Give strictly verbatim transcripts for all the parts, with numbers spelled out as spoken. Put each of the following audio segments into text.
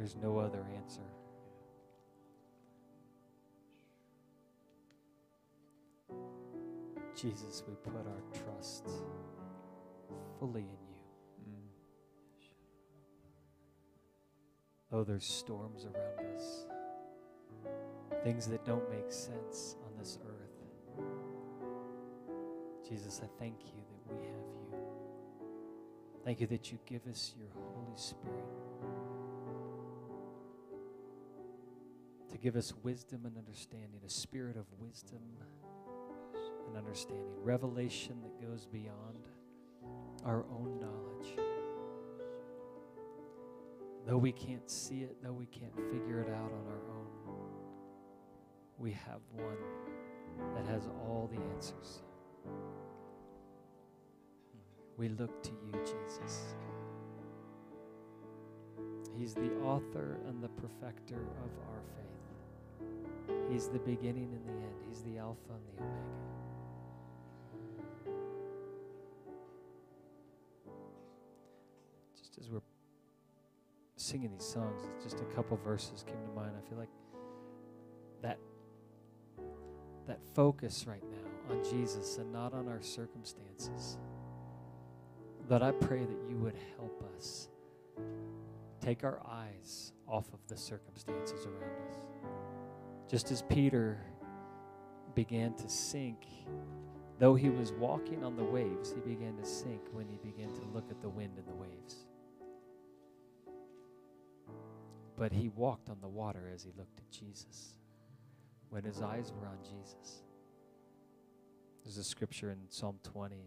There's no other answer. Jesus, we put our trust fully in you. Mm. Though there's storms around us, things that don't make sense on this earth, Jesus, I thank you that we have you. Thank you that you give us your Holy Spirit to give us wisdom and understanding, a spirit of wisdom and understanding, revelation that goes beyond our own knowledge. Though we can't see it, though we can't figure it out on our own, we have one that has all the answers. We look to you, Jesus. He's the author and the perfecter of our faith. He's the beginning and the end. He's the Alpha and the Omega. Just as we're singing these songs, just a couple verses came to mind. I feel like that that focus right now on Jesus and not on our circumstances. But I pray that you would help us take our eyes off of the circumstances around us. Just as Peter began to sink, though he was walking on the waves, he began to sink when he began to look at the wind and the waves. But he walked on the water as he looked at Jesus, when his eyes were on Jesus. There's a scripture in Psalm twenty.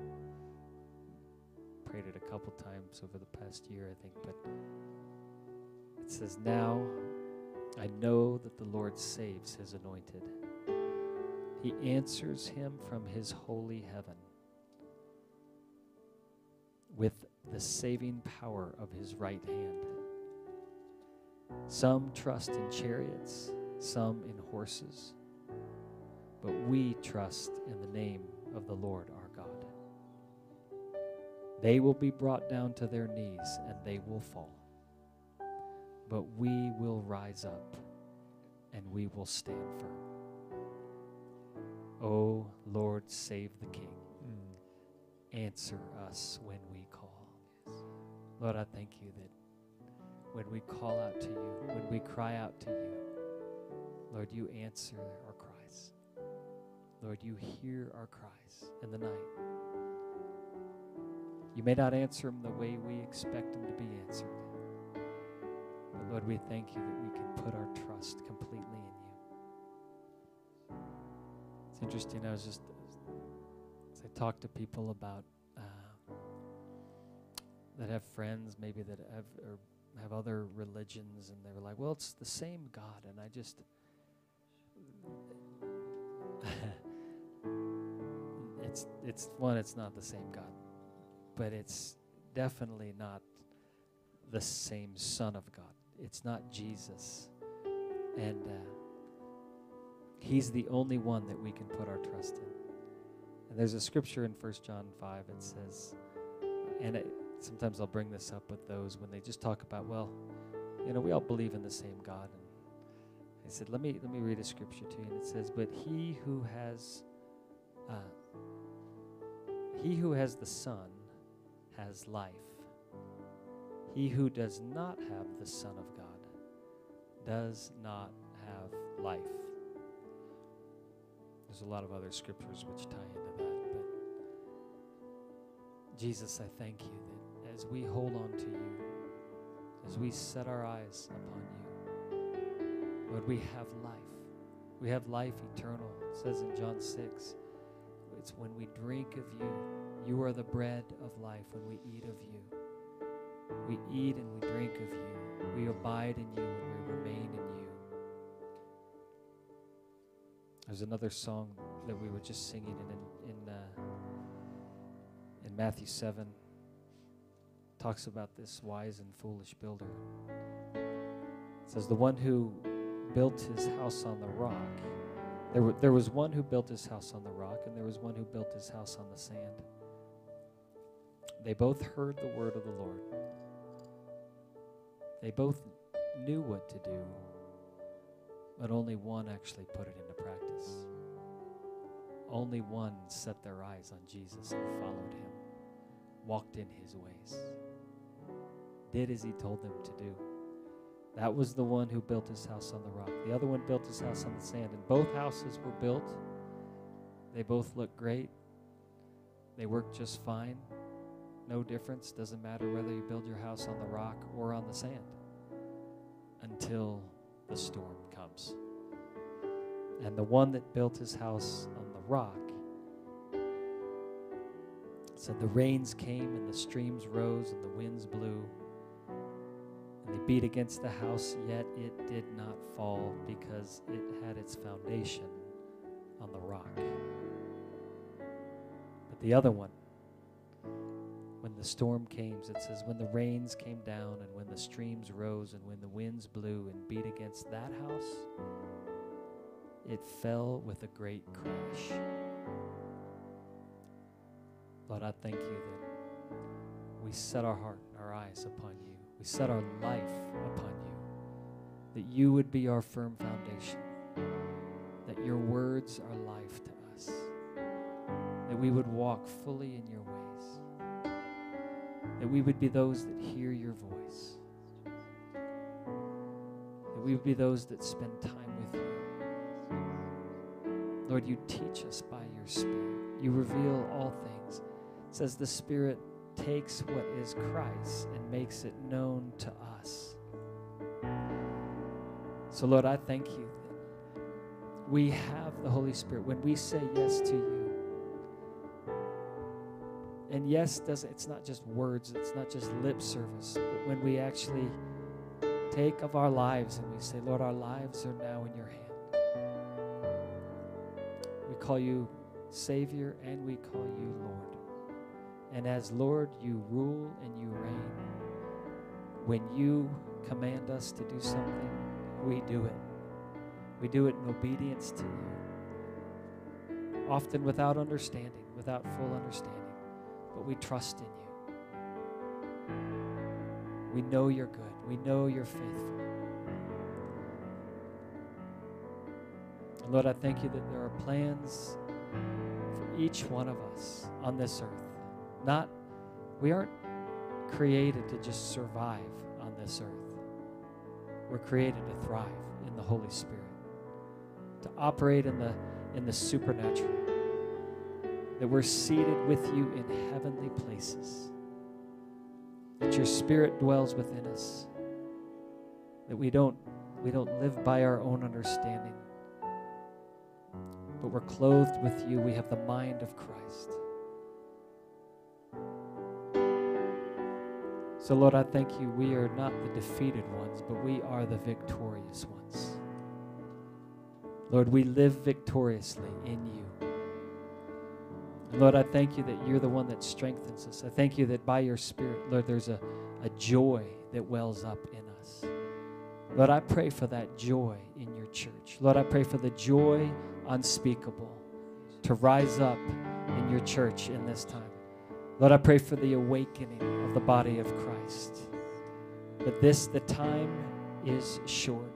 Prayed it a couple times over the past year, I think, but it says, "Now I know that the Lord saves his anointed. He answers him from his holy heaven with the saving power of his right hand. Some trust in chariots, some in horses, but we trust in the name of the Lord our God. They will be brought down to their knees and they will fall. But we will rise up and we will stand firm. O Lord, save the King. Mm. Answer us when we call." Lord, I thank you that when we call out to you, when we cry out to you, Lord, you answer our cries. Lord, you hear our cries in the night. You may not answer them the way we expect them to be answered. But Lord, we thank you that we can put our trust completely in you. It's interesting, I was just, as I talk to people about, uh, that have friends maybe that have, or have other religions, and they were like, well, it's the same God, and I just, it's, it's one, it's not the same God. But it's definitely not the same Son of God. It's not Jesus. And uh, he's the only one that we can put our trust in. And there's a scripture in First John five. It says, and it, sometimes I'll bring this up with those when they just talk about, well, you know, we all believe in the same God. And I said, let me let me read a scripture to you. And it says, but he who has, uh, he who has the Son has life. He who does not have the Son of God does not have life. There's a lot of other scriptures which tie into that, but Jesus, I thank you that as we hold on to you, as we set our eyes upon you, Lord, we have life. We have life eternal. It says in John six, it's when we drink of you, you are the bread of life. When we eat of you, we eat and we drink of you. We abide in you and we remain in you. There's another song that we were just singing in in, uh, in Matthew seven. Talks about this wise and foolish builder. It says, the one who built his house on the rock. There, were, there was one who built his house on the rock, and there was one who built his house on the sand. They both heard the word of the Lord. They both knew what to do, but only one actually put it into practice. Only one set their eyes on Jesus and followed him, walked in his ways, did as he told them to do. That was the one who built his house on the rock. The other one built his house on the sand, and both houses were built. They both look great. They work just fine. No difference. Doesn't matter whether you build your house on the rock or on the sand until the storm comes. And the one that built his house on the rock said the rains came and the streams rose and the winds blew and they beat against the house, yet it did not fall because it had its foundation on the rock. But the other one, when the storm came, it says, when the rains came down and when the streams rose and when the winds blew and beat against that house, it fell with a great crash. Lord, I thank you that we set our heart and our eyes upon you. We set our life upon you, that you would be our firm foundation, that your words are life to us, that we would walk fully in your ways, that we would be those that hear your voice, that we would be those that spend time with you. Lord, you teach us by your Spirit. You reveal all things. It says the Spirit takes what is Christ and makes it known to us. So, Lord, I thank you that we have the Holy Spirit. When we say yes to you, and yes, doesn't, it's not just words, it's not just lip service, but when we actually take of our lives and we say, Lord, our lives are now in your hand. We call you Savior and we call you Lord. And as Lord, you rule and you reign. When you command us to do something, we do it. We do it in obedience to you. Often without understanding, without full understanding. But we trust in you. We know you're good. We know you're faithful. And Lord, I thank you that there are plans for each one of us on this earth. Not, we aren't created to just survive on this earth. We're created to thrive in the Holy Spirit, to operate in the in the supernatural. That we're seated with you in heavenly places. That your Spirit dwells within us. That we don't we don't live by our own understanding, but we're clothed with you. We have the mind of Christ. So, Lord, I thank you. We are not the defeated ones, but we are the victorious ones. Lord, we live victoriously in you. And Lord, I thank you that you're the one that strengthens us. I thank you that by your Spirit, Lord, there's a, a joy that wells up in us. Lord, I pray for that joy in your church. Lord, I pray for the joy unspeakable to rise up in your church in this time. Lord, I pray for the awakening of the body of Christ. That this, the time is short.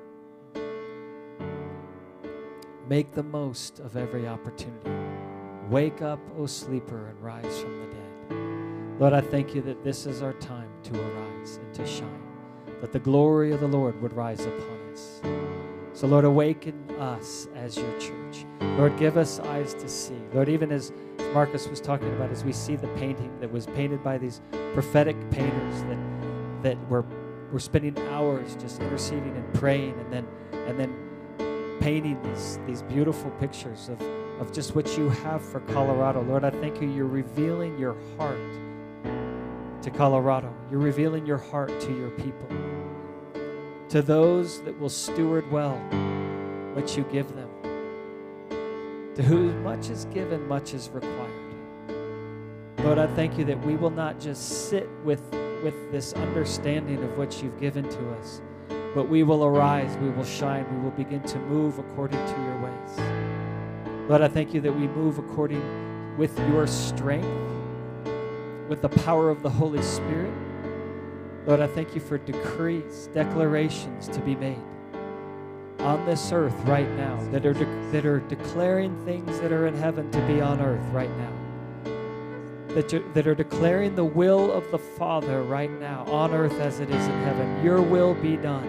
Make the most of every opportunity. Wake up, O sleeper, and rise from the dead. Lord, I thank you that this is our time to arise and to shine. That the glory of the Lord would rise upon us. So, Lord, awaken us as your church. Lord, give us eyes to see. Lord, even as Marcus was talking about, as we see the painting that was painted by these prophetic painters that that were were spending hours just interceding and praying, and then and then painting these these beautiful pictures of, of just what you have for Colorado. Lord, I thank you. You're revealing your heart to Colorado. You're revealing your heart to your people, to those that will steward well what you give them. To whom much is given, much is required. Lord, I thank you that we will not just sit with, with this understanding of what you've given to us, but we will arise, we will shine, we will begin to move according to your ways. Lord, I thank you that we move according with your strength, with the power of the Holy Spirit, Lord, I thank you for decrees, declarations to be made on this earth right now that are de- that are declaring things that are in heaven to be on earth right now. That, you, that are declaring the will of the Father right now on earth as it is in heaven. Your will be done.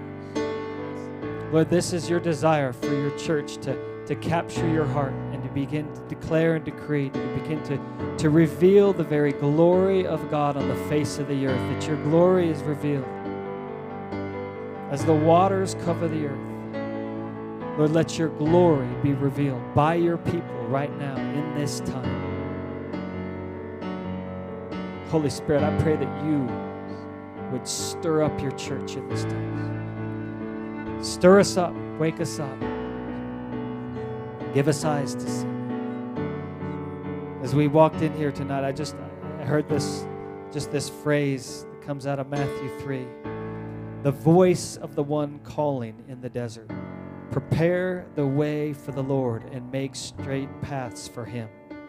Lord, this is your desire for your church to, to capture your heart and to begin to declare and decree, to begin to, to reveal the very glory of God on the face of the earth, that your glory is revealed. As the waters cover the earth, Lord, let your glory be revealed by your people right now in this time. Holy Spirit, I pray that you would stir up your church in this time. Stir us up, wake us up, give us eyes to see. As we walked in here tonight, I just I heard this, just this phrase that comes out of Matthew three. The voice of the one calling in the desert. Prepare the way for the Lord and make straight paths for him.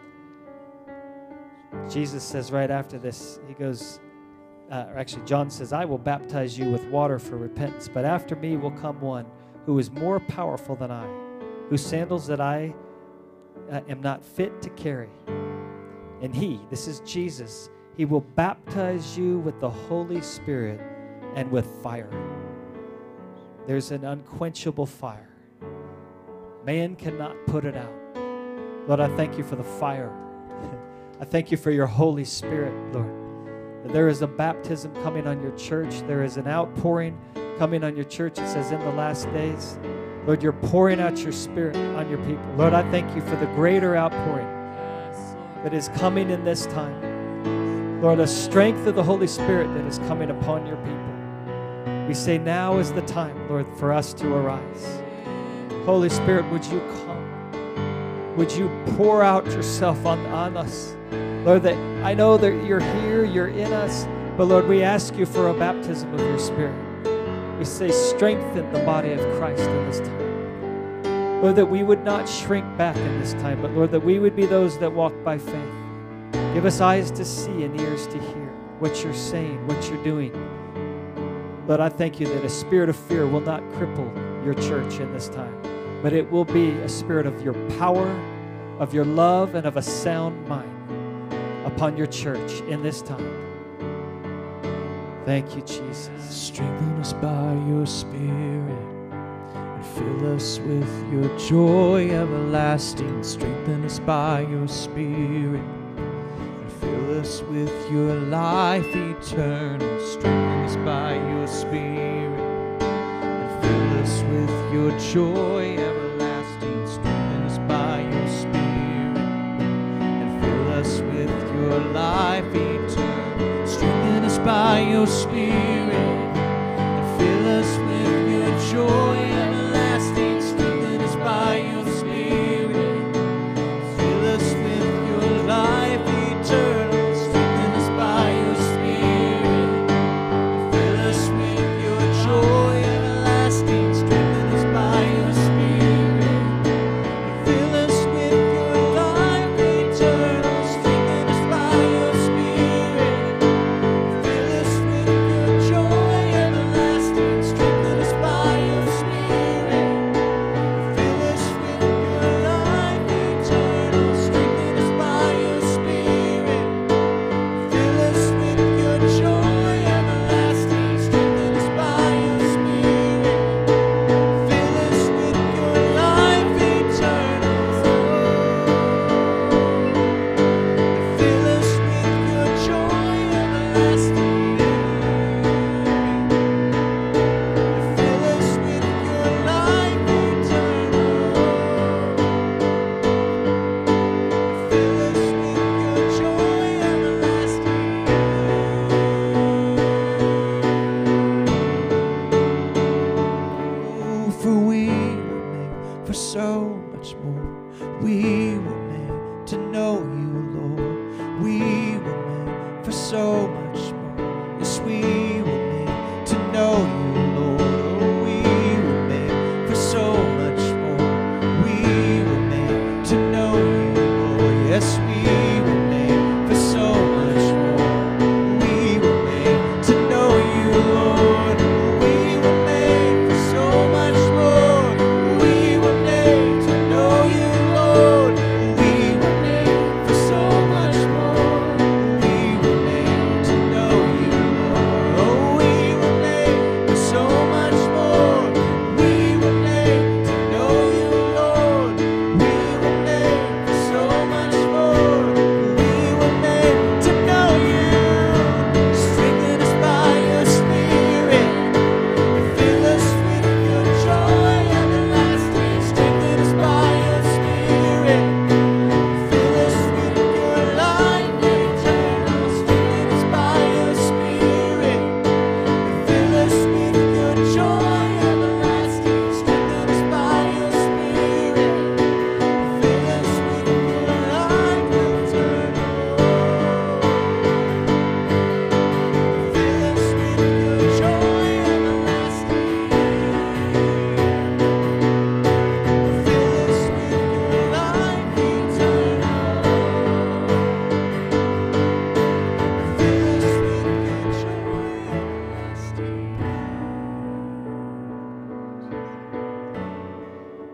Jesus says right after this, he goes, uh, or actually John says, I will baptize you with water for repentance, but after me will come one who is more powerful than I, whose sandals that I uh, am not fit to carry. And he, this is Jesus, he will baptize you with the Holy Spirit and with fire. There's an unquenchable fire. Man cannot put it out. Lord, I thank you for the fire. I thank you for your Holy Spirit, Lord. That there is a baptism coming on your church. There is an outpouring coming on your church. It says in the last days, Lord, you're pouring out your Spirit on your people. Lord, I thank you for the greater outpouring that is coming in this time. Lord, a strength of the Holy Spirit that is coming upon your people. We say now is the time, Lord, for us to arise. Holy Spirit, would you come? Would you pour out yourself on, on us? Lord, that I know that you're here, you're in us, but Lord, we ask you for a baptism of your Spirit. We say strengthen the body of Christ in this time. Lord, that we would not shrink back in this time, but Lord, that we would be those that walk by faith. Give us eyes to see and ears to hear what you're saying, what you're doing. Lord, I thank you that a spirit of fear will not cripple your church in this time, but it will be a spirit of your power, of your love, and of a sound mind upon your church in this time. Thank you, Jesus. Strengthen us by your Spirit and fill us with your joy everlasting. Strengthen us by your Spirit and fill us with your life eternal. Strengthen us by your Spirit and fill us with your joy everlasting. Strengthen us by your Spirit and fill us with your life eternal. Strengthen us by your Spirit and fill us with your joy everlasting. Strengthen us by your Spirit, fill us with your life eternal. Strengthen us by your Spirit, fill us with your joy everlasting. Strengthen us by your Spirit, fill us with your life eternal. Strengthen us by your Spirit, fill us with your joy everlasting. Strengthen us by your Spirit, fill us with your life eternal. Strengthen us by your Spirit, fill us with your joy everlasting. Strengthen us by your Spirit, fill us with your life eternal. Fill us with your joy everlasting. Fill us with your life eternal. Fill us with your joy everlasting. Oh, for we were made for so much more. We were made to know you, Lord. We were made for so much more. Yes, we were made to know you, Lord. Oh, we were made for so much more. We were made to know you, Lord. Yes, we were made for so much more. We were made to know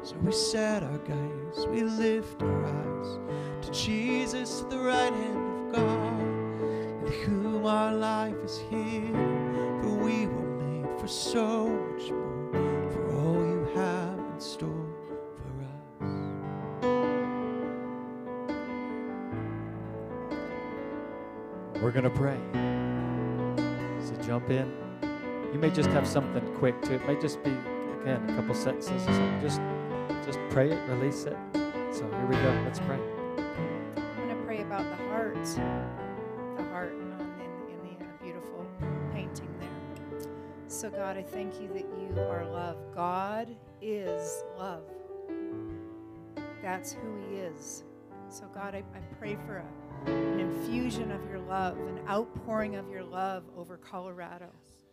So we set our gaze, we lift our eyes to Jesus, the right hand of God, in whom our life is hidden, for we were made for so much more, for all you have in store for us. We're going to pray. So jump in. You may just have something quick to it. It may just be, again, a couple sentences or something. Just, just pray it, release it. So here we go. Let's pray. I'm going to pray about the heart. The heart um, in, in the uh, beautiful painting there. So God, I thank you that you are love. God is love. That's who he is. So God, I, I pray for a, an infusion of your love, an outpouring of your love over Colorado.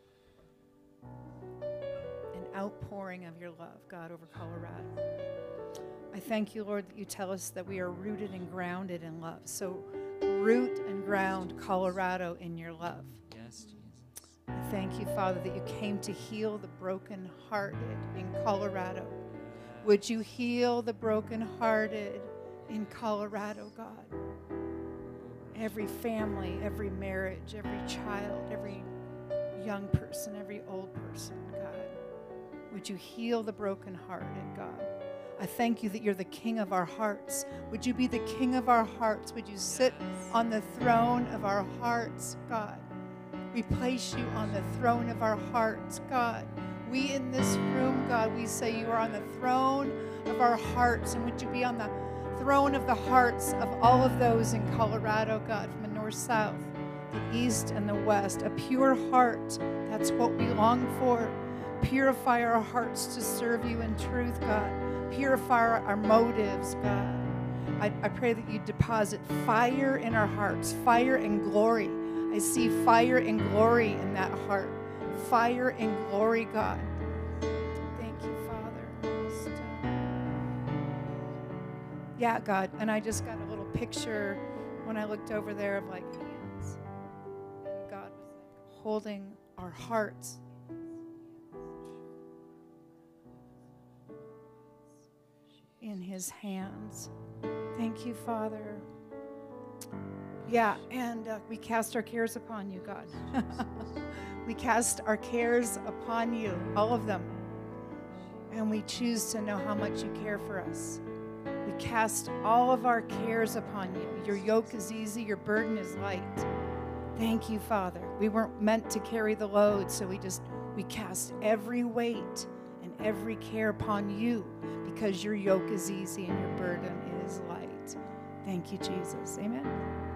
An outpouring of your love, God, over Colorado. I thank you, Lord, that you tell us that we are rooted and grounded in love. So root and ground Colorado in your love. Yes, Jesus. I thank you, Father, that you came to heal the brokenhearted in Colorado. Would you heal the brokenhearted in Colorado, God? Every family, every marriage, every child, every young person, every old person, God. Would you heal the brokenhearted, God? I thank you that you're the King of our hearts. Would you be the King of our hearts? Would you sit on the throne of our hearts, God? We place you on the throne of our hearts, God. We in this room, God, we say you are on the throne of our hearts. And would you be on the throne of the hearts of all of those in Colorado, God, from the north, south, the east, and the west. A pure heart, that's what we long for. Purify our hearts to serve you in truth, God. Purify our motives, God. I, I pray that you deposit fire in our hearts, fire and glory. I see fire and glory in that heart. Fire and glory, God. Thank you, Father. Yeah, God. And I just got a little picture when I looked over there of like hands. And God was like holding our hearts. In his hands. Thank you, Father. Yeah, and uh, we cast our cares upon you, God. We cast our cares upon you, all of them. And we choose to know how much you care for us. We cast all of our cares upon you. Your yoke is easy, your burden is light. Thank you, Father. We weren't meant to carry the load, so we just, we cast every weight and every care upon you, because your yoke is easy and your burden is light. Thank you, Jesus. Amen.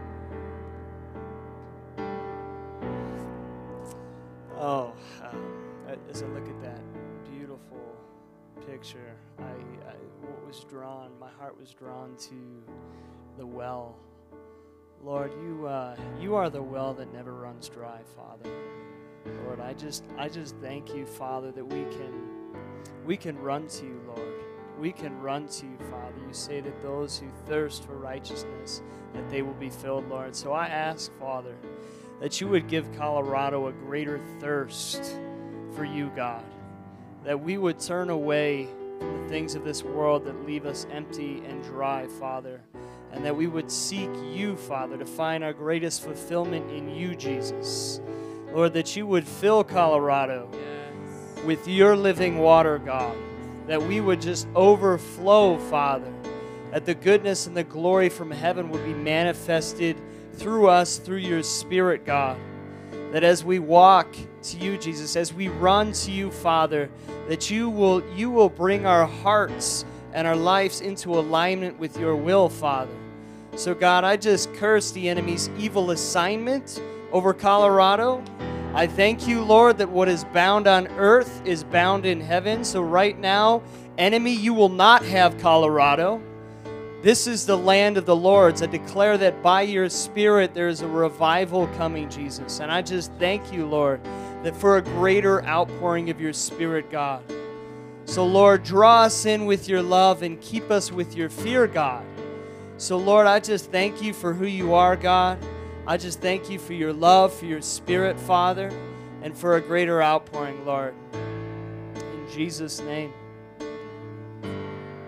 Oh, um, as I look at that beautiful picture, I, I what was drawn, my heart was drawn to the well. Lord, you uh, you are the well that never runs dry, Father. Lord, I just I just thank you, Father, that we can we can run to you, Lord. We can run to you, Father. You say that those who thirst for righteousness, that they will be filled, Lord. So I ask, Father, that you would give Colorado a greater thirst for you, God. That we would turn away from the things of this world that leave us empty and dry, Father. And that we would seek you, Father, to find our greatest fulfillment in you, Jesus. Lord, that you would fill Colorado yes. with your living water, God. That we would just overflow, Father. That the goodness and the glory from heaven would be manifested through us, through your Spirit, God. That as we walk to you, Jesus, as we run to you, Father, that you will, you will bring our hearts and our lives into alignment with your will, Father. So, God, I just curse the enemy's evil assignment over Colorado. I thank you, Lord, that what is bound on earth is bound in heaven. So right now, enemy, you will not have Colorado. This is the land of the Lord's. I declare that by your Spirit there is a revival coming, Jesus. And I just thank you, Lord, that for a greater outpouring of your Spirit, God. So, Lord, draw us in with your love and keep us with your fear, God. So, Lord, I just thank you for who you are, God. I just thank you for your love, for your Spirit, Father, and for a greater outpouring, Lord. In Jesus' name.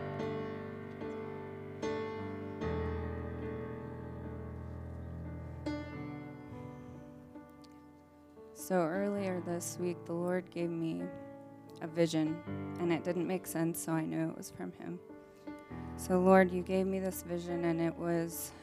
So earlier this week, the Lord gave me a vision, and it didn't make sense, so I knew it was from him. So Lord, you gave me this vision, and it was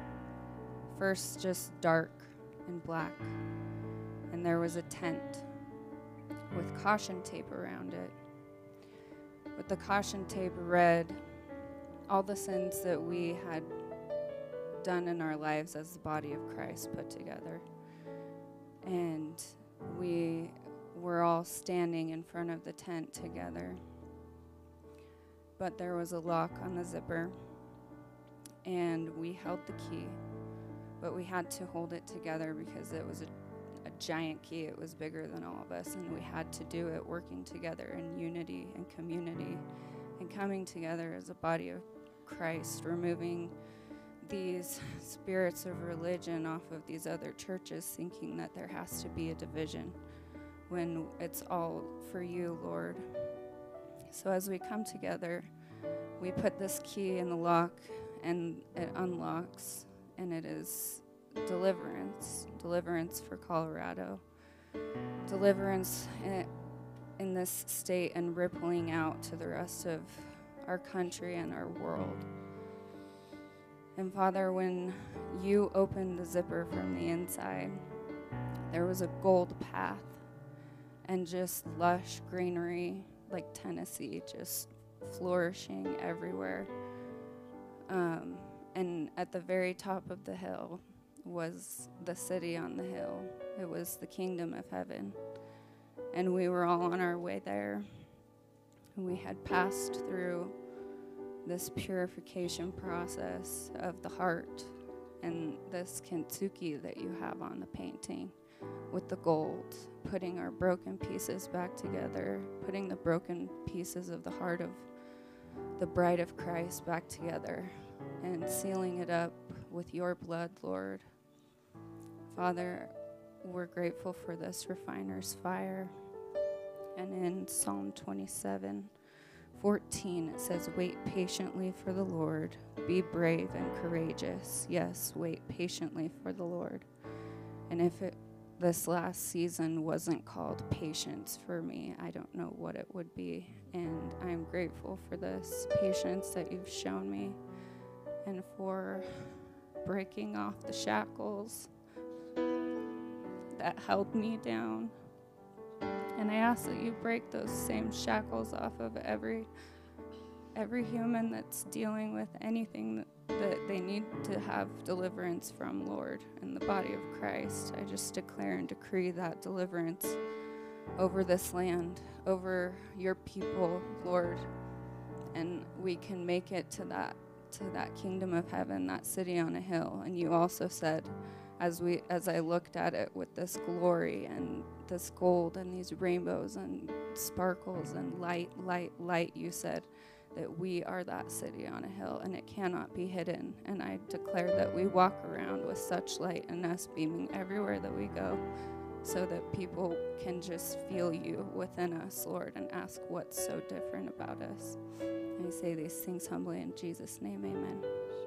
first just dark and black, and there was a tent with caution tape around it. With the caution tape read all the sins that we had done in our lives as the body of Christ put together. And we were all standing in front of the tent together. But there was a lock on the zipper, and we held the key, but we had to hold it together because it was a, a giant key. It was bigger than all of us, and we had to do it working together in unity and community and coming together as a body of Christ, removing these spirits of religion off of these other churches, thinking that there has to be a division when it's all for you, Lord. So as we come together, we put this key in the lock, and it unlocks, and it is deliverance, deliverance for Colorado, deliverance in, in this state and rippling out to the rest of our country and our world. And Father, when you opened the zipper from the inside, there was a gold path and just lush greenery like Tennessee, just flourishing everywhere. Um, and at the very top of the hill was the city on the hill. It was the kingdom of heaven. And we were all on our way there. And we had passed through this purification process of the heart and this kintsugi that you have on the painting with the gold, putting our broken pieces back together, putting the broken pieces of the heart of the bride of Christ back together and sealing it up with your blood, Lord. Father, we're grateful for this refiner's fire. And in Psalm twenty-seven fourteen, it says, wait patiently for the Lord. Be brave and courageous. Yes, wait patiently for the Lord. And if it, this last season wasn't called patience for me, I don't know what it would be. And I'm grateful for this patience that you've shown me and for breaking off the shackles that held me down. And I ask that you break those same shackles off of every every human that's dealing with anything that, that they need to have deliverance from, Lord, in the body of Christ. I just declare and decree that deliverance over this land, over your people, Lord. And we can make it to that to that kingdom of heaven, that city on a hill. And you also said, as we as I looked at it with this glory and this gold and these rainbows and sparkles and light, light, light, you said that we are that city on a hill and it cannot be hidden. And I declare that we walk around with such light in us beaming everywhere that we go, so that people can just feel you within us, Lord, and ask what's so different about us. And I say these things humbly in Jesus' name, amen.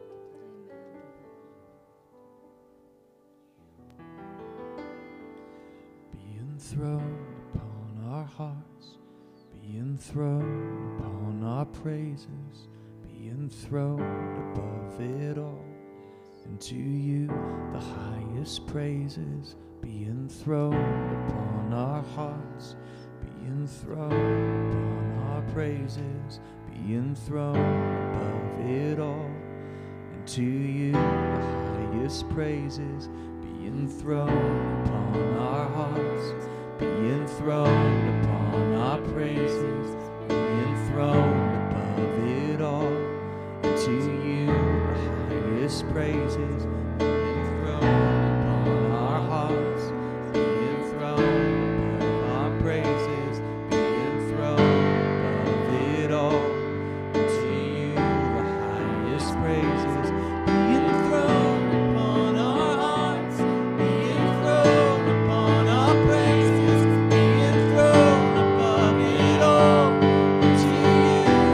Be enthroned upon our hearts, be enthroned upon our praises, be enthroned above it all, and to you the highest praises. Be enthroned upon our hearts, be enthroned upon our praises, be enthroned above it all, and to you the highest praises. Be enthroned upon our hearts, be enthroned upon our praises, be enthroned above it all, and to you the highest praises. Be enthroned upon our hearts, be enthroned above our praises, be enthroned above it all, and to you the highest praises. Be enthroned upon our hearts, be enthroned upon our praises, be enthroned above it all, and to you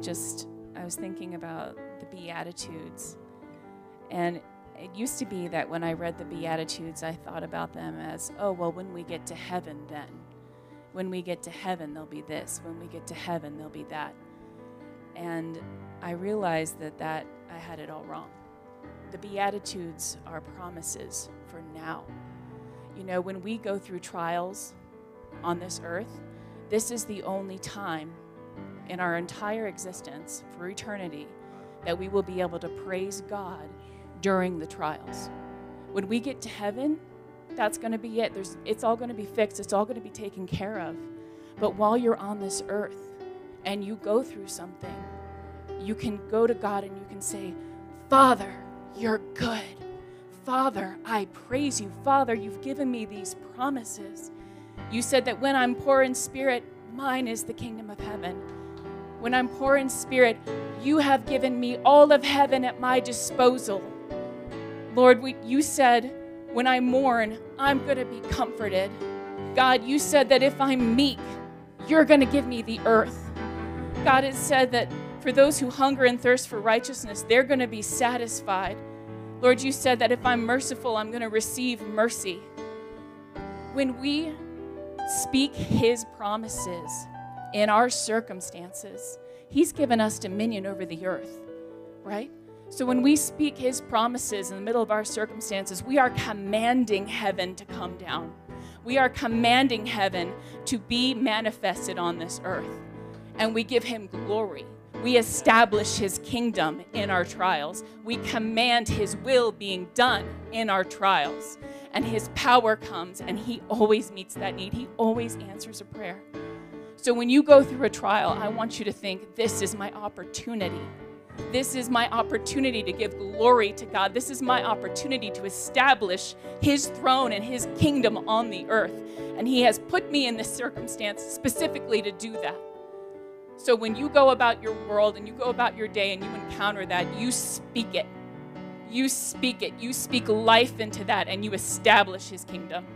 just, I was thinking about the Beatitudes. And it used to be that when I read the Beatitudes, I thought about them as, oh, well, when we get to heaven, then. When we get to heaven, there'll be this. When we get to heaven, there'll be that. And I realized that, that I had it all wrong. The Beatitudes are promises for now. You know, when we go through trials on this earth, this is the only time in our entire existence for eternity that we will be able to praise God during the trials. When we get to heaven, that's going to be it. There's, it's all going to be fixed. It's all going to be taken care of. But while you're on this earth and you go through something, you can go to God and you can say, Father, you're good. Father, I praise you. Father, you've given me these promises. You said that when I'm poor in spirit, mine is the kingdom of heaven. When I'm poor in spirit, you have given me all of heaven at my disposal. Lord, we, you said, when I mourn, I'm going to be comforted. God, you said that if I'm meek, you're going to give me the earth. God has said that for those who hunger and thirst for righteousness, they're going to be satisfied. Lord, you said that if I'm merciful, I'm going to receive mercy. When we speak his promises in our circumstances, he's given us dominion over the earth, right? So when we speak his promises in the middle of our circumstances, we are commanding heaven to come down. We are commanding heaven to be manifested on this earth. And we give him glory. We establish his kingdom in our trials. We command his will being done in our trials. And his power comes, and he always meets that need. He always answers a prayer. So when you go through a trial, I want you to think, this is my opportunity. This is my opportunity to give glory to God. This is my opportunity to establish his throne and his kingdom on the earth. And he has put me in this circumstance specifically to do that. So when you go about your world and you go about your day and you encounter that, you speak it. You speak it. You speak life into that and you establish his kingdom.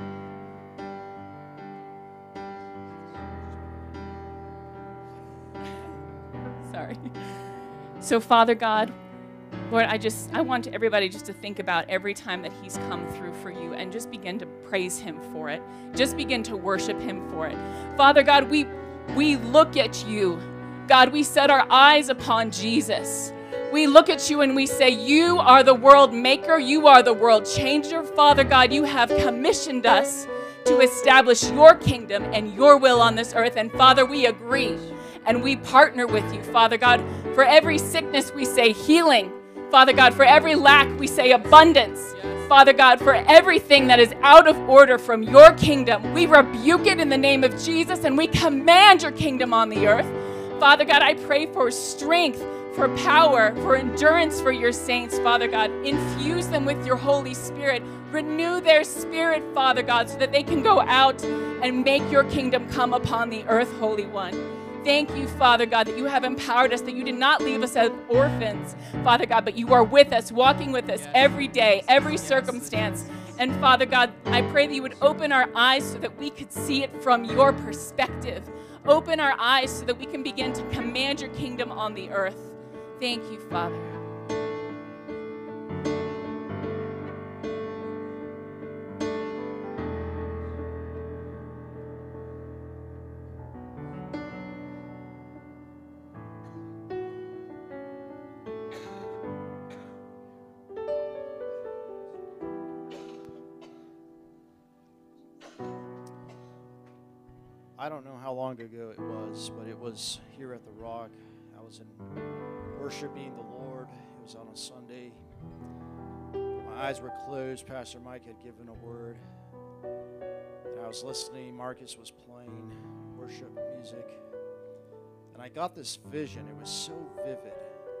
Sorry. So Father God, Lord, I just, I want everybody just to think about every time that he's come through for you and just begin to praise him for it. Just begin to worship him for it. Father God, we, we look at you. God, we set our eyes upon Jesus. We look at you and we say, you are the world maker. You are the world changer. Father God, you have commissioned us to establish your kingdom and your will on this earth. And Father, we agree and we partner with you, Father God. For every sickness, we say healing. Father God, for every lack, we say abundance. Father God, for everything that is out of order from your kingdom, we rebuke it in the name of Jesus and we command your kingdom on the earth. Father God, I pray for strength, for power, for endurance for your saints, Father God. Infuse them with your Holy Spirit. Renew their spirit, Father God, so that they can go out and make your kingdom come upon the earth, Holy One. Thank you, Father God, that you have empowered us, that you did not leave us as orphans, Father God, but you are with us, walking with us every day, every circumstance. And Father God, I pray that you would open our eyes so that we could see it from your perspective. Open our eyes so that we can begin to command your kingdom on the earth. Thank you, Father. I don't know how long ago it was, but it was here at the Rock. I was in worshiping the Lord. It was on a Sunday. My eyes were closed. Pastor Mike had given a word. And I was listening. Marcus was playing worship music. And I got this vision. It was so vivid.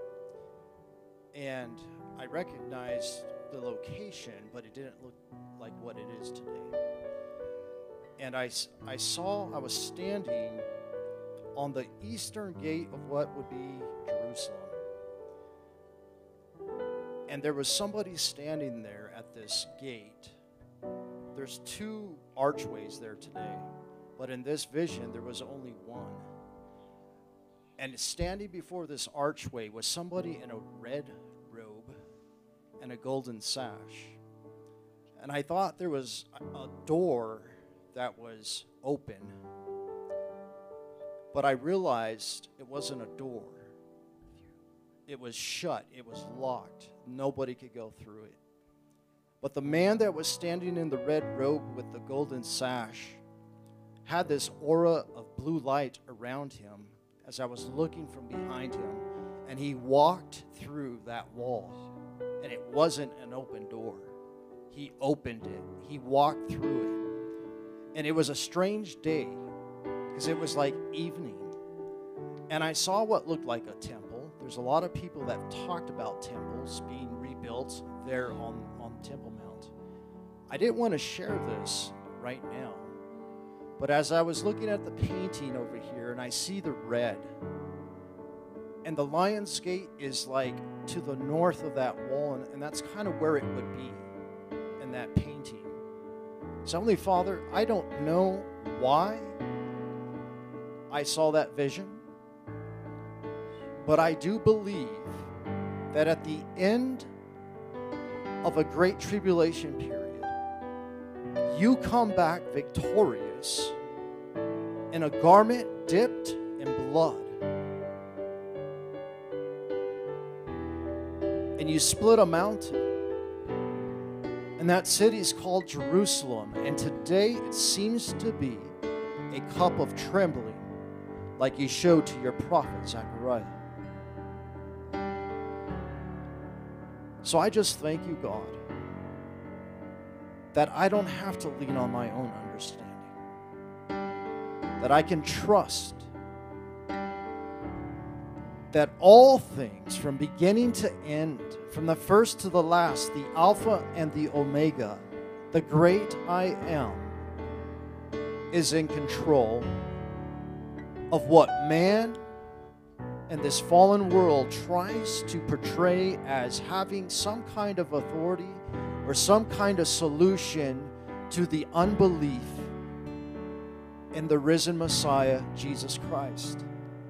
And I recognized the location, but it didn't look like what it is today. And I, I saw, I was standing on the eastern gate of what would be Jerusalem. And there was somebody standing there at this gate. There's two archways there today, but in this vision, there was only one. And standing before this archway was somebody in a red robe and a golden sash. And I thought there was a door that was open. But I realized it wasn't a door. It was shut. It was locked. Nobody could go through it. But the man that was standing in the red robe with the golden sash had this aura of blue light around him as I was looking from behind him. And he walked through that wall. And it wasn't an open door. He opened it. He walked through it. And it was a strange day because it was like evening. And I saw what looked like a temple. There's a lot of people that talked about temples being rebuilt there on, on Temple Mount. I didn't want to share this right now. But as I was looking at the painting over here, and I see the red, and the Lion's Gate is like to the north of that wall, and, and that's kind of where it would be in that painting. So, Heavenly Father, I don't know why I saw that vision, but I do believe that at the end of a great tribulation period, you come back victorious in a garment dipped in blood. And you split a mountain. And that city is called Jerusalem. And today it seems to be a cup of trembling, like you showed to your prophet Zechariah. So I just thank you, God, that I don't have to lean on my own understanding, that I can trust that all things from beginning to end, from the first to the last, the Alpha and the Omega, the great I am, is in control of what man and this fallen world tries to portray as having some kind of authority or some kind of solution to the unbelief in the risen Messiah, Jesus Christ.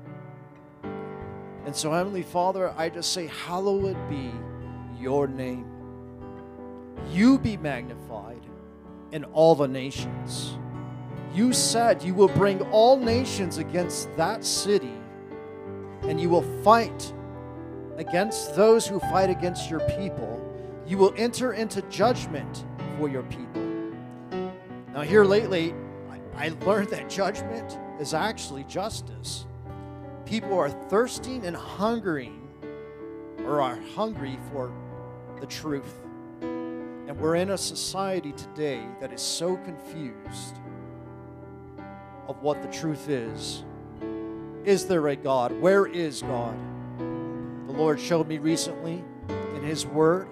And so, Heavenly Father, I just say, hallowed be your name. You be magnified in all the nations. You said you will bring all nations against that city, and you will fight against those who fight against your people. You will enter into judgment for your people. Now, here lately, I, I learned that judgment is actually justice. People are thirsting and hungering, or are hungry for the truth. And we're in a society today that is so confused of what the truth is. Is there a God? Where is God? The Lord showed me recently in His Word,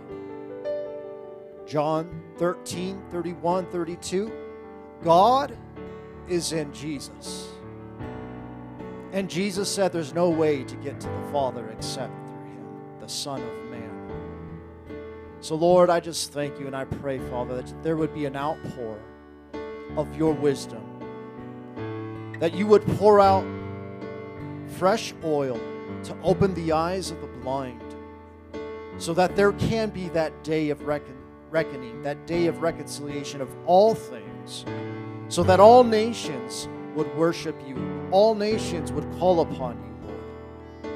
John thirteen, thirty-one, thirty-two, God is in Jesus. And Jesus said there's no way to get to the Father except through Him, the Son of Man. So, Lord, I just thank you and I pray, Father, that there would be an outpour of your wisdom, that you would pour out fresh oil to open the eyes of the blind, so that there can be that day of reckon, reckoning, that day of reconciliation of all things, so that all nations would worship you, all nations would call upon you, Lord.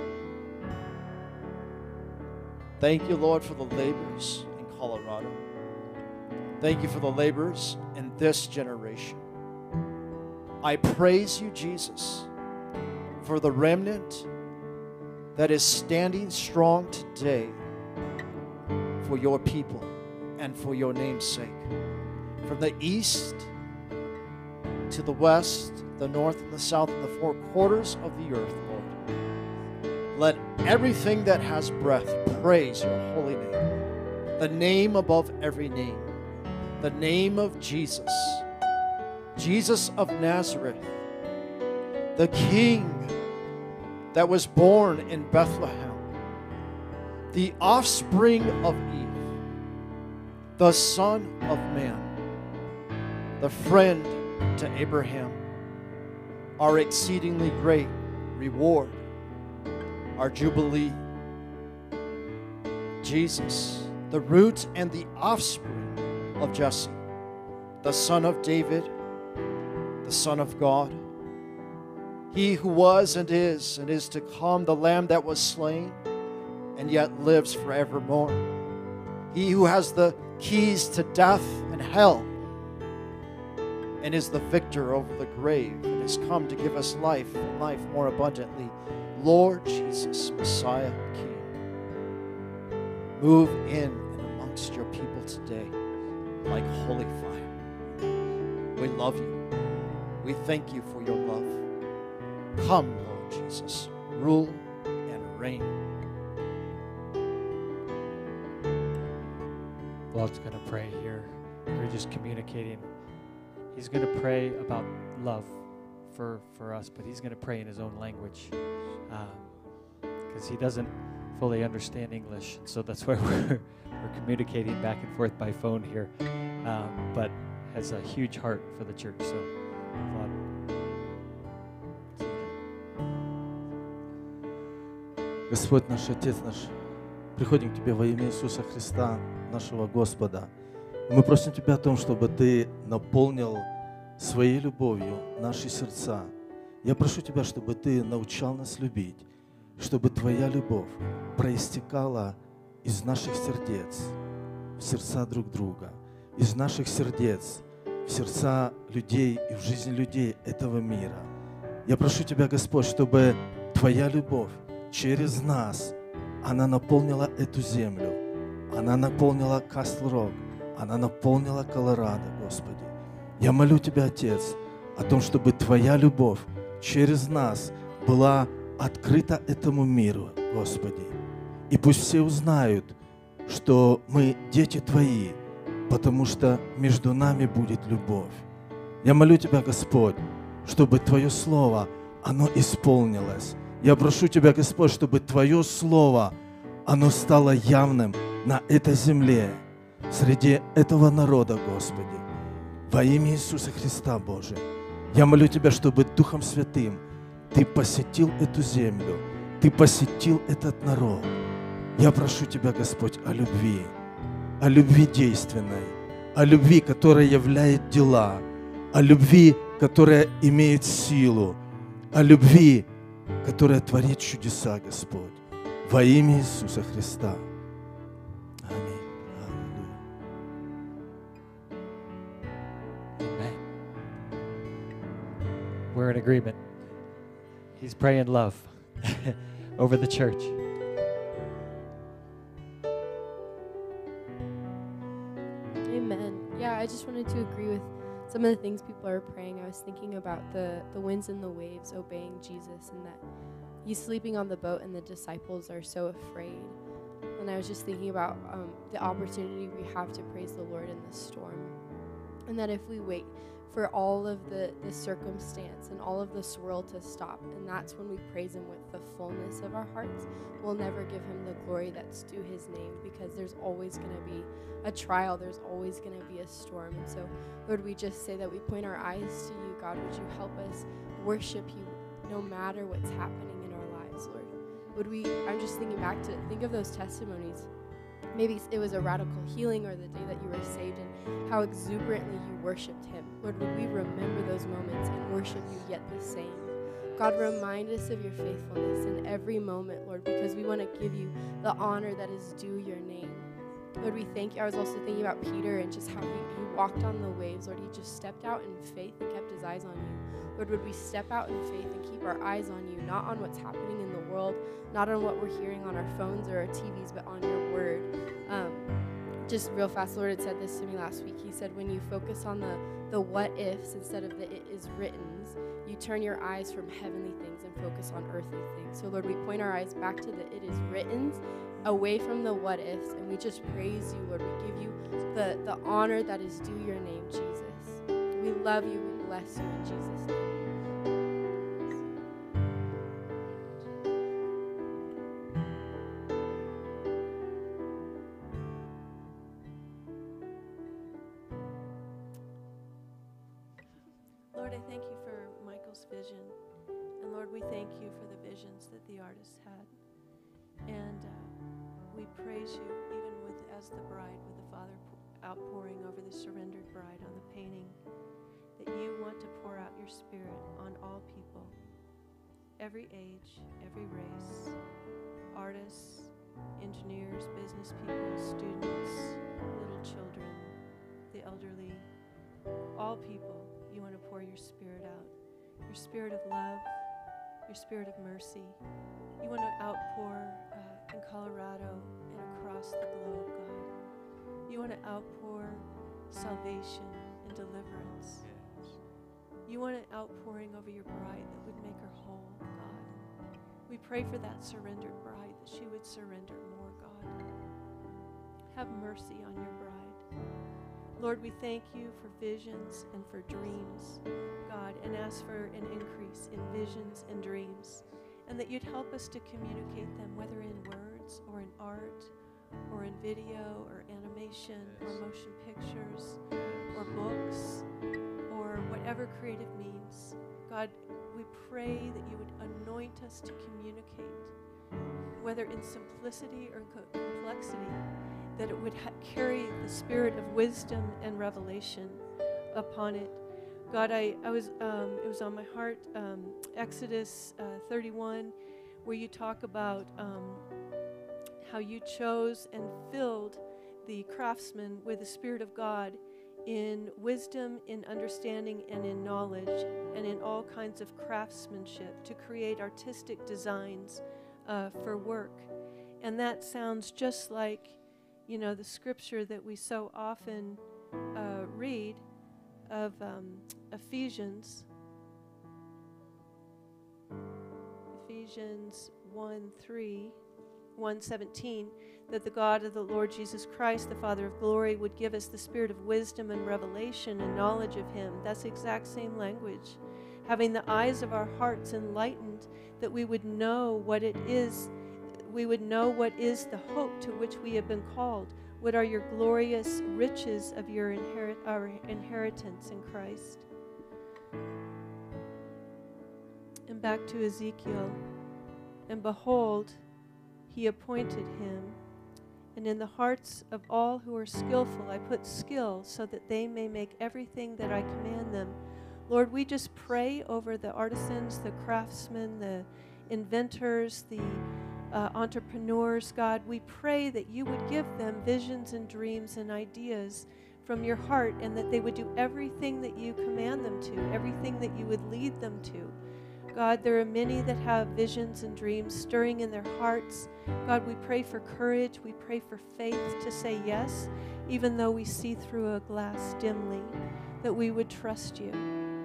Thank you, Lord, for the laborers in Colorado. Thank you for the laborers in this generation. I praise you, Jesus, for the remnant that is standing strong today for your people and for your name's sake. From the east to the west, the north and the south, and the four quarters of the earth, Lord. Let everything that has breath praise your holy name, the name above every name, the name of Jesus, Jesus of Nazareth, the King that was born in Bethlehem, the offspring of Eve, the Son of Man, the friend to Abraham, our exceedingly great reward, our Jubilee. Jesus, the root and the offspring of Jesse, the son of David, the Son of God, he who was and is and is to come, the Lamb that was slain and yet lives forevermore, he who has the keys to death and hell and is the victor over the grave and has come to give us life and life more abundantly. Lord Jesus, Messiah, King, move in and amongst your people today like holy fire. We love you. We thank you for your love. Come, Lord Jesus, rule and reign. Vlog's going to pray here. We're just communicating. He's going to pray about love for, for us, but he's going to pray in his own language because um, he doesn't fully understand English. So that's why we're, we're communicating back and forth by phone here, um, but has a huge heart for the church. So, Vlad. Господь наш, Отец наш, приходим к Тебе во имя Иисуса Христа, нашего Господа. Мы просим Тебя о том, чтобы Ты наполнил своей любовью наши сердца. Я прошу Тебя, чтобы Ты научал нас любить, чтобы Твоя любовь проистекала из наших сердец в сердца друг друга, из наших сердец в сердца людей и в жизнь людей этого мира. Я прошу Тебя, Господь, чтобы Твоя любовь через нас, она наполнила эту землю, она наполнила Касл-Рок, она наполнила Колорадо, Господи. Я молю Тебя, Отец, о том, чтобы Твоя любовь через нас была открыта этому миру, Господи. И пусть все узнают, что мы дети Твои, потому что между нами будет любовь. Я молю Тебя, Господь, чтобы Твое Слово, оно исполнилось. Я прошу Тебя, Господь, чтобы Твое Слово, оно стало явным на этой земле, среди этого народа, Господи. Во имя Иисуса Христа, Боже, я молю Тебя, чтобы Духом Святым Ты посетил эту землю, Ты посетил этот народ. Я прошу Тебя, Господь, о любви, о любви действенной, о любви, которая являет дела, о любви, которая имеет силу, о любви, которая творит чудеса, Господь, во имя Иисуса Христа. Аминь. Amen. We're in agreement. He's praying love over the church. Amen. Yeah, I just wanted to agree with some of the things people are praying. I was thinking about the, the winds and the waves obeying Jesus, and that he's sleeping on the boat and the disciples are so afraid. And I was just thinking about um, the opportunity we have to praise the Lord in the storm. And that if we wait for all of the, the circumstance and all of the swirl to stop, and that's when we praise him with the fullness of our hearts, we'll never give him the glory that's due his name, because there's always going to be a trial, there's always going to be a storm. And so, Lord, we just say that we point our eyes to you. God, would you help us worship you no matter what's happening in our lives, Lord? Would we, I'm just thinking back to, think of those testimonies. Maybe it was a radical healing or the day that you were saved and how exuberantly you worshiped him. Lord, would we remember those moments and worship you yet the same? God, remind us of your faithfulness in every moment, Lord, because we want to give you the honor that is due your name. Lord, we thank you. I was also thinking about Peter and just how he, he walked on the waves. Lord, he just stepped out in faith and kept his eyes on you. Lord, would we step out in faith and keep our eyes on you, not on what's happening in the world, not on what we're hearing on our phones or our T Vs, but on your word. Um, just real fast, Lord had said this to me last week. He said, when you focus on the, the what ifs instead of the it is writtens, you turn your eyes from heavenly things and focus on earthly things. So Lord, we point our eyes back to the it is writtens, away from the what ifs, and we just praise you, Lord. We give you the, the honor that is due your name, Jesus. We love you. We bless you in Jesus' name. Lord, I thank you for Michael's vision. And Lord, we thank you for the visions that the artist had. praise you, even with as the bride, with the Father outpouring over the surrendered bride on the painting, that you want to pour out your Spirit on all people, every age, every race, artists, engineers, business people, students, little children, the elderly, all people. You want to pour your Spirit out, your Spirit of love, your Spirit of mercy. You want to outpour uh, in Colorado and across the globe, God. You want to outpour salvation and deliverance. You want an outpouring over your bride that would make her whole, God. We pray for that surrendered bride, that she would surrender more, God. Have mercy on your bride. Lord, we thank you for visions and for dreams, God, and ask for an increase in visions and dreams, and that you'd help us to communicate them, whether in words or in art or in video or animation or motion pictures or books or whatever creative means. God, we pray that you would anoint us to communicate, whether in simplicity or co- complexity, that it would ha- carry the spirit of wisdom and revelation upon it. God, I, I was, um, it was on my heart, um, Exodus uh, thirty-one, where you talk about um, how you chose and filled the craftsman with the Spirit of God in wisdom, in understanding, and in knowledge, and in all kinds of craftsmanship to create artistic designs uh, for work. And that sounds just like, you know, the scripture that we so often uh, read of um, Ephesians, Ephesians one three, one seventeen, that the God of the Lord Jesus Christ, the Father of glory, would give us the spirit of wisdom and revelation and knowledge of him. That's the exact same language. Having the eyes of our hearts enlightened, that we would know what it is, we would know what is the hope to which we have been called. What are your glorious riches of your inherit, our inheritance in Christ? And back to Ezekiel. And behold, he appointed him, and in the hearts of all who are skillful I put skill, so that they may make everything that I command them. Lord, we just pray over the artisans, the craftsmen, the inventors, the uh, entrepreneurs, God. We pray that you would give them visions and dreams and ideas from your heart, and that they would do everything that you command them to, everything that you would lead them to. God, there are many that have visions and dreams stirring in their hearts. God, we pray for courage. We pray for faith to say yes, even though we see through a glass dimly, that we would trust you.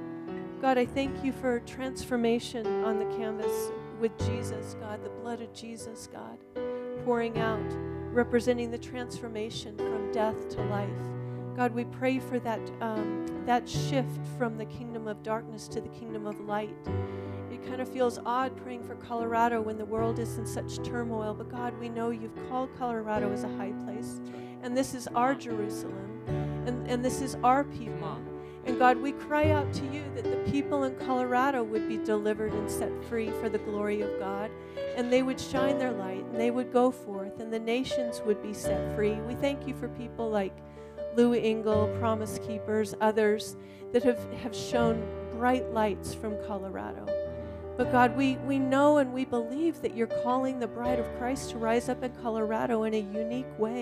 God, I thank you for transformation on the canvas with Jesus, God, the blood of Jesus, God, pouring out, representing the transformation from death to life. God, we pray for that, um, that shift from the kingdom of darkness to the kingdom of light. It kind of feels odd praying for Colorado when the world is in such turmoil, but God, we know you've called Colorado as a high place, and this is our Jerusalem, and, and this is our people. And God, we cry out to you that the people in Colorado would be delivered and set free for the glory of God, and they would shine their light, and they would go forth, and the nations would be set free. We thank you for people like Lou Engle, Promise Keepers, others that have, have shown bright lights from Colorado. But God, we, we know and we believe that you're calling the bride of Christ to rise up in Colorado in a unique way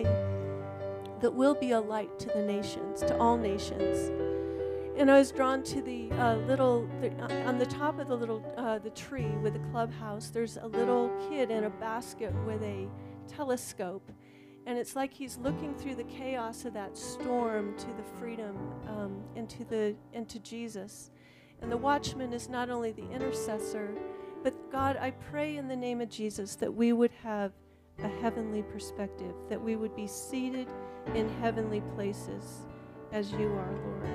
that will be a light to the nations, to all nations. And I was drawn to the uh, little, the, uh, on the top of the little, uh, the tree with the clubhouse, there's a little kid in a basket with a telescope. And it's like he's looking through the chaos of that storm to the freedom um, and to the, and to Jesus. And the watchman is not only the intercessor, but God, I pray in the name of Jesus that we would have a heavenly perspective, that we would be seated in heavenly places as you are, Lord.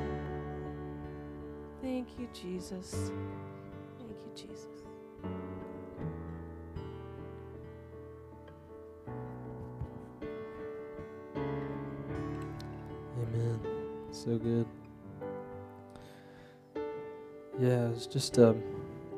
Thank you, Jesus. Thank you, Jesus. Amen. So good. Yeah, it's just um,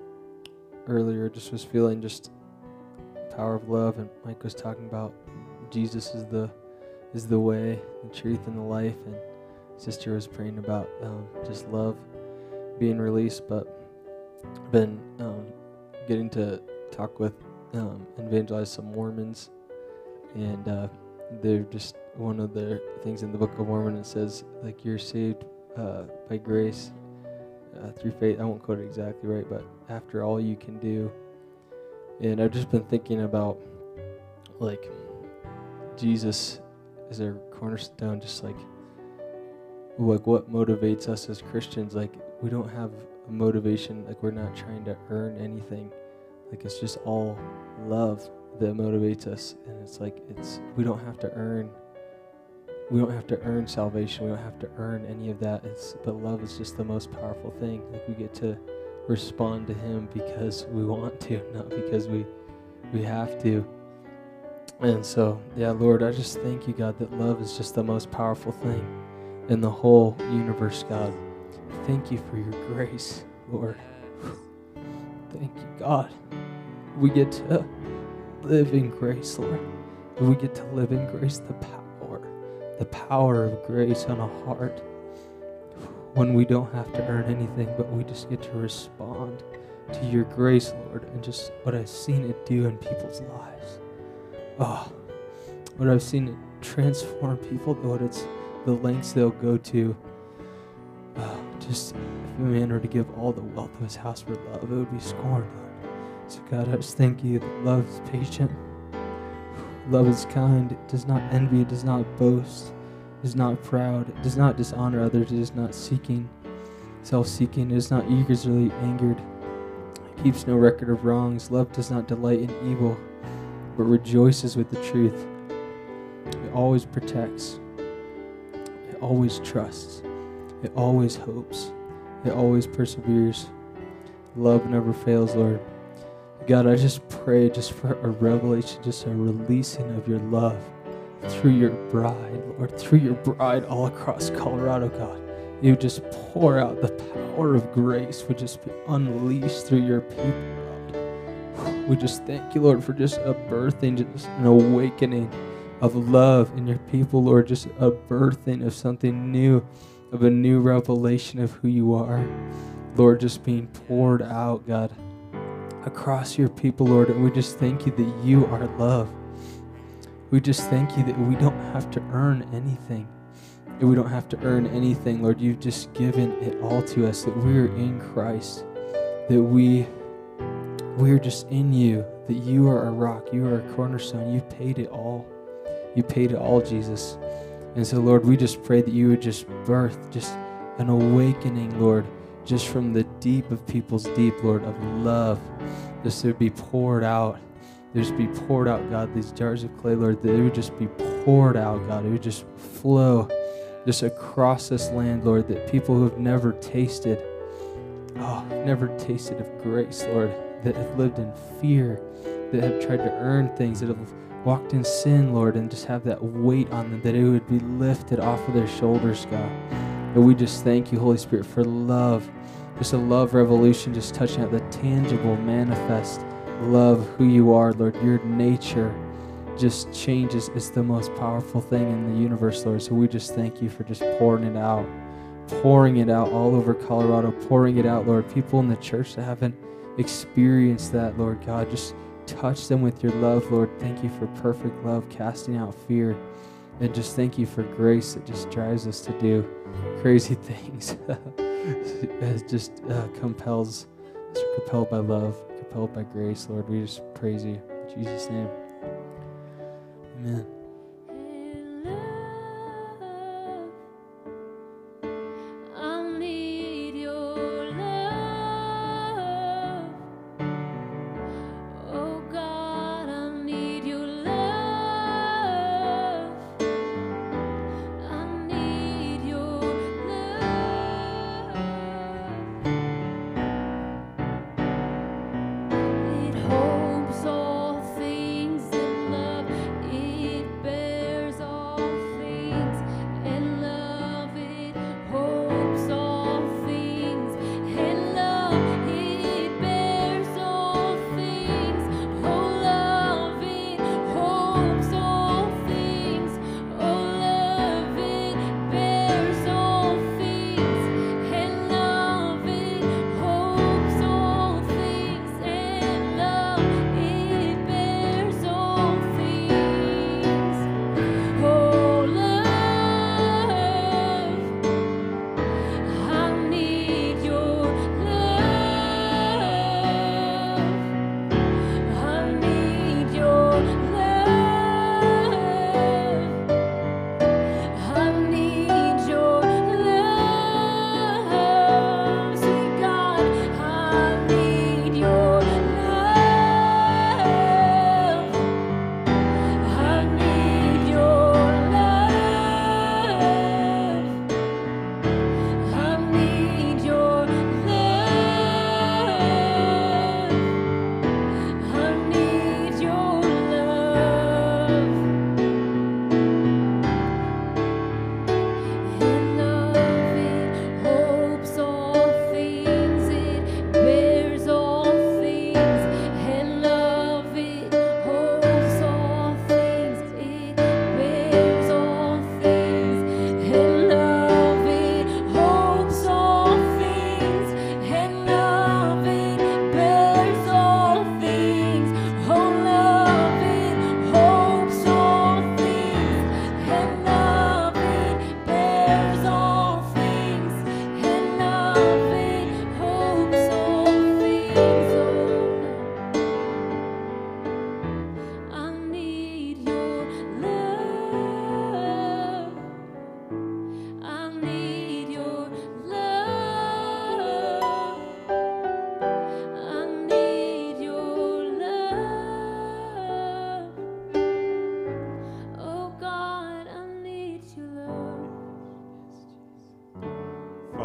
earlier, just was feeling just power of love, and Mike was talking about Jesus is the is the way, the truth, and the life. And sister was praying about um, just love being released, but been um, getting to talk with um, evangelize some Mormons, and uh, they're just one of the things in the Book of Mormon. It says like you're saved uh, by grace uh, through faith. I won't quote it exactly right, but after all you can do. And I've just been thinking about like Jesus is our cornerstone, just like like what motivates us as Christians. Like we don't have a motivation, like we're not trying to earn anything. Like it's just all love that motivates us. And it's like it's we don't have to earn we don't have to earn salvation. We don't have to earn any of that. It's but love is just the most powerful thing. Like we get to respond to him because we want to, not because we we have to. And so, yeah, Lord, I just thank you, God, that love is just the most powerful thing in the whole universe, God. Thank you for your grace, Lord. Thank you, God. We get to live in grace, Lord. We get to live in grace, the power, the power of grace on a heart when we don't have to earn anything, but we just get to respond to your grace, Lord, and just what I've seen it do in people's lives. Oh, what I've seen it transform people, Lord, it's the lengths they'll go to. Uh, just if a man were to give all the wealth of his house for love, it would be scorned, Lord. So God, I just thank you that love is patient. Love is kind. It does not envy. It does not boast. It is not proud. It does not dishonor others. It is not seeking, self-seeking. It is not eagerly angered. It keeps no record of wrongs. Love does not delight in evil, but rejoices with the truth. It always protects. It always trusts. It always hopes. It always perseveres. Love never fails, Lord. God, I just pray just for a revelation, just a releasing of your love through your bride, Lord, through your bride all across Colorado, God. You just pour out the power of grace would just be unleashed through your people, God. We just thank you, Lord, for just a birthing, just an awakening of love in your people, Lord, just a birthing of something new, of a new revelation of who you are, Lord, just being poured out, God, across your people, Lord. And we just thank you that you are love. We just thank you that we don't have to earn anything. That we don't have to earn anything, Lord. You've just given it all to us, that we are in Christ, that we we're just in you, that you are a rock, you are a cornerstone. You paid it all. You paid it all, Jesus. And so, Lord, we just pray that you would just birth just an awakening, Lord, just from the deep of people's deep, Lord, of love, just to be poured out. Just be poured out, God, these jars of clay, Lord, that it would just be poured out, God. It would just flow just across this land, Lord, that people who have never tasted, oh, never tasted of grace, Lord, that have lived in fear, that have tried to earn things, that have walked in sin, Lord, and just have that weight on them, that it would be lifted off of their shoulders, God. And we just thank you, Holy Spirit, for love, just a love revolution, just touching out the tangible, manifest love, who you are, Lord. Your nature just changes. It's the most powerful thing in the universe, Lord. So we just thank you for just pouring it out, pouring it out all over Colorado, pouring it out, Lord. People in the church that haven't experienced that, Lord God, just touch them with your love, Lord. Thank you for perfect love, casting out fear. And just thank you for grace that just drives us to do crazy things. It just uh, compels, it's compelled by love, compelled by grace, Lord. We just praise you. In Jesus' name. Amen. It hopes all things in love. It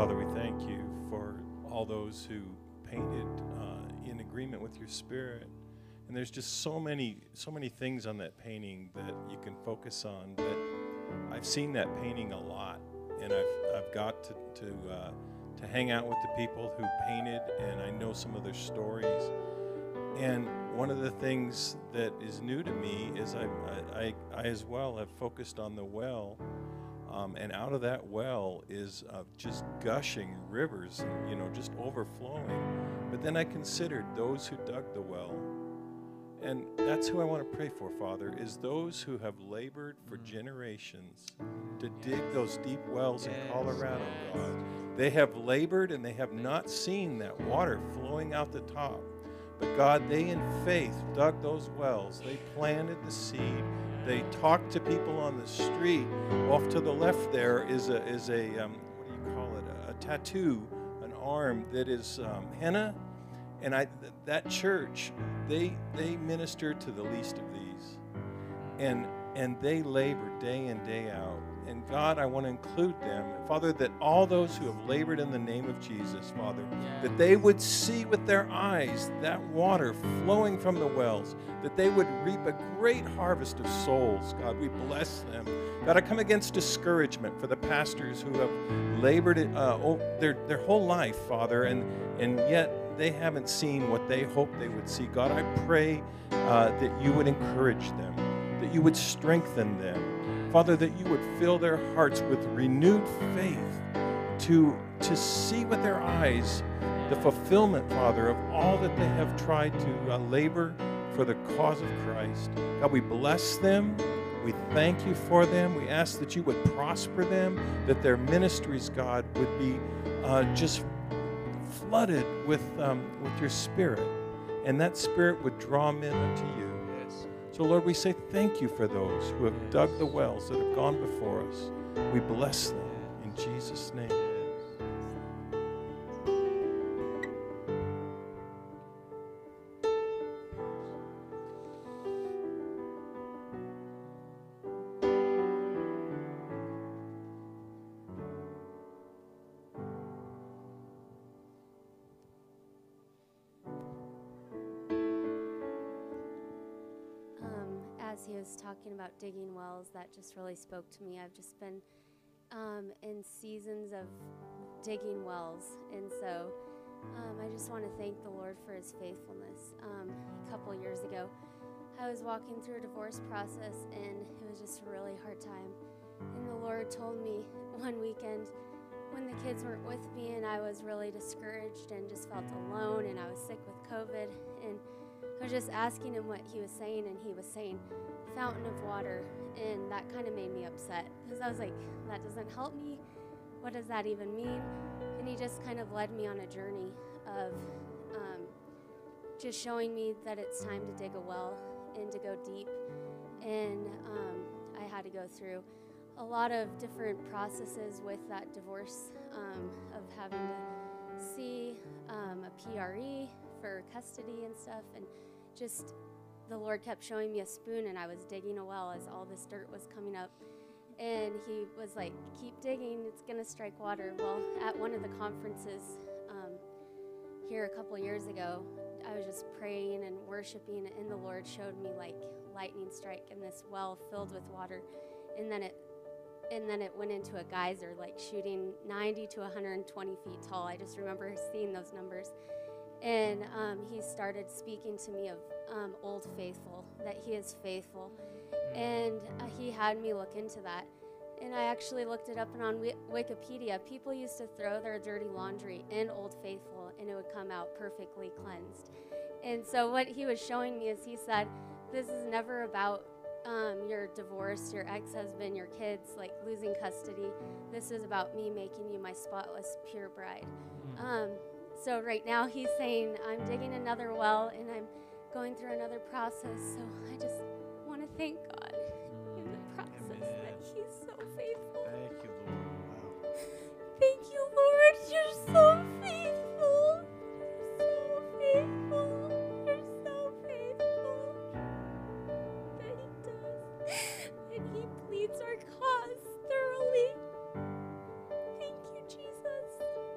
Father, we thank you for all those who painted uh, in agreement with your Spirit. And there's just so many, so many things on that painting that you can focus on. But I've seen that painting a lot, and I've I've got to to uh, to hang out with the people who painted, and I know some of their stories. And one of the things that is new to me is I I, I, I as well have focused on the well. Um, and out of that well is uh, just gushing rivers, and, you know, just overflowing. But then I considered those who dug the well. And that's who I want to pray for, Father, is those who have labored for generations to dig those deep wells in Colorado, God. They have labored and they have not seen that water flowing out the top. But God, they in faith dug those wells. They planted the seed. They talked to people on the street. Off to the left there is a, is a um, what do you call it, a, a tattoo, an arm that is um, henna. And I, th- that church, they they minister to the least of these. And, and they labor day in, day out. And God, I want to include them. Father, that all those who have labored in the name of Jesus, Father, yes. that they would see with their eyes that water flowing from the wells, that they would reap a great harvest of souls. God, we bless them. God, I come against discouragement for the pastors who have labored uh, their, their whole life, Father, and, and yet they haven't seen what they hoped they would see. God, I pray uh, that you would encourage them, that you would strengthen them. Father, that you would fill their hearts with renewed faith to, to see with their eyes the fulfillment, Father, of all that they have tried to uh, labor for the cause of Christ. God, we bless them. We thank you for them. We ask that you would prosper them, that their ministries, God, would be uh, just flooded with, um, with your Spirit, and that Spirit would draw men unto you. So, Lord, we say thank you for those who have dug the wells that have gone before us. We bless them in Jesus' name. He was talking about digging wells, that just really spoke to me. I've just been um, in seasons of digging wells, and so um, I just want to thank the Lord for his faithfulness. Um, a couple years ago, I was walking through a divorce process, and it was just a really hard time. And the Lord told me one weekend when the kids weren't with me and I was really discouraged and just felt alone, and I was sick with COVID, and I was just asking him what he was saying, and he was saying, fountain of water, and that kind of made me upset because I was like, that doesn't help me. What does that even mean? And he just kind of led me on a journey of um, just showing me that it's time to dig a well and to go deep. And um, I had to go through a lot of different processes with that divorce um, of having to see um, a P R E for custody and stuff, and just the Lord kept showing me a spoon, and I was digging a well as all this dirt was coming up. And he was like, keep digging, it's going to strike water. Well, at one of the conferences um, here a couple years ago, I was just praying and worshiping, and the Lord showed me like lightning strike in this well filled with water. And then it and then it went into a geyser, like shooting ninety to one hundred twenty feet tall. I just remember seeing those numbers. And um, he started speaking to me of um, Old Faithful, that he is faithful. And uh, he had me look into that. And I actually looked it up, and on Wi- Wikipedia, people used to throw their dirty laundry in Old Faithful, and it would come out perfectly cleansed. And so what he was showing me is he said, this is never about um, your divorce, your ex-husband, your kids, like losing custody. This is about me making you my spotless, pure bride. Um, So right now he's saying, I'm digging another well and I'm going through another process. So I just want to thank God in the process Amen. That he's so faithful. Thank you, Lord. Wow. Thank you, Lord. You're so faithful. You're so faithful. You're so faithful. That he does. And he pleads our cause thoroughly. Thank you, Jesus.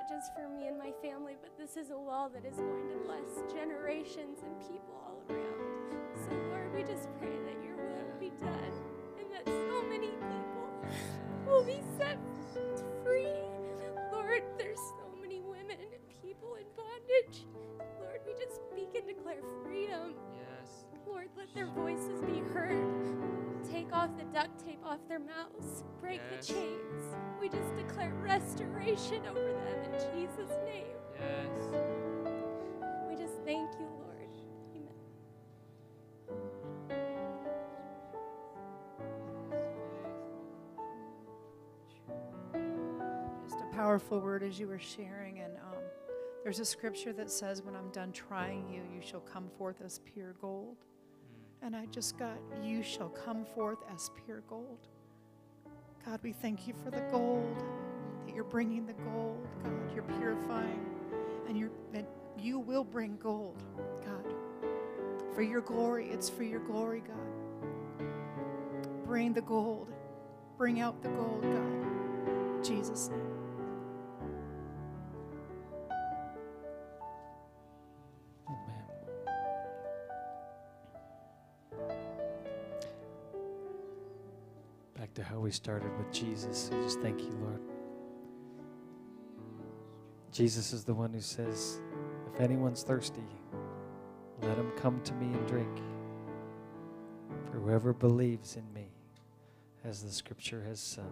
not just for me and my family, but this is a well that is going to bless generations and people all around. So, Lord, we just pray that your will will be done and that so many people will be set free. Lord, there's so many women and people in bondage. Lord, we just speak and declare freedom. Yes. Lord, let their voices be heard. Take off the duct tape off their mouths. Break Yes. the chains. We just declare restoration over them in Jesus' name. Yes. We just thank you, Lord. Amen. Just a powerful word as you were sharing. And um, there's a scripture that says, when I'm done trying you, you shall come forth as pure gold. And I just got, you shall come forth as pure gold. God, we thank you for the gold, that you're bringing the gold. God, you're purifying, and you're, that you will bring gold, God. For your glory, it's for your glory, God. Bring the gold. Bring out the gold, God. In Jesus' name. Back to how we started with Jesus. I just thank you, Lord. Jesus is the one who says, if anyone's thirsty, let him come to me and drink. For whoever believes in me, as the scripture has said,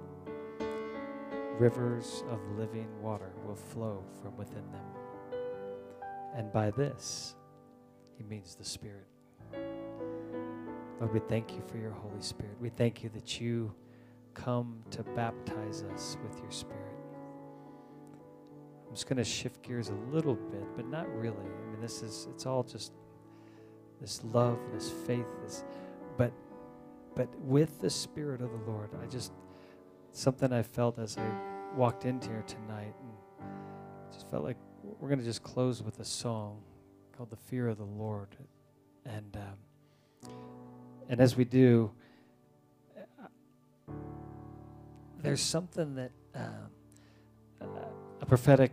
rivers of living water will flow from within them. And by this, he means the Spirit. Lord, we thank you for your Holy Spirit. We thank you that you come to baptize us with your Spirit. I'm just going to shift gears a little bit, but not really. I mean, this is, it's all just this love, this faith, this, but, but with the Spirit of the Lord, I just, something I felt as I walked into here tonight, and just felt like we're going to just close with a song called The Fear of the Lord. And, um, And as we do, uh, there's something that um, uh, a prophetic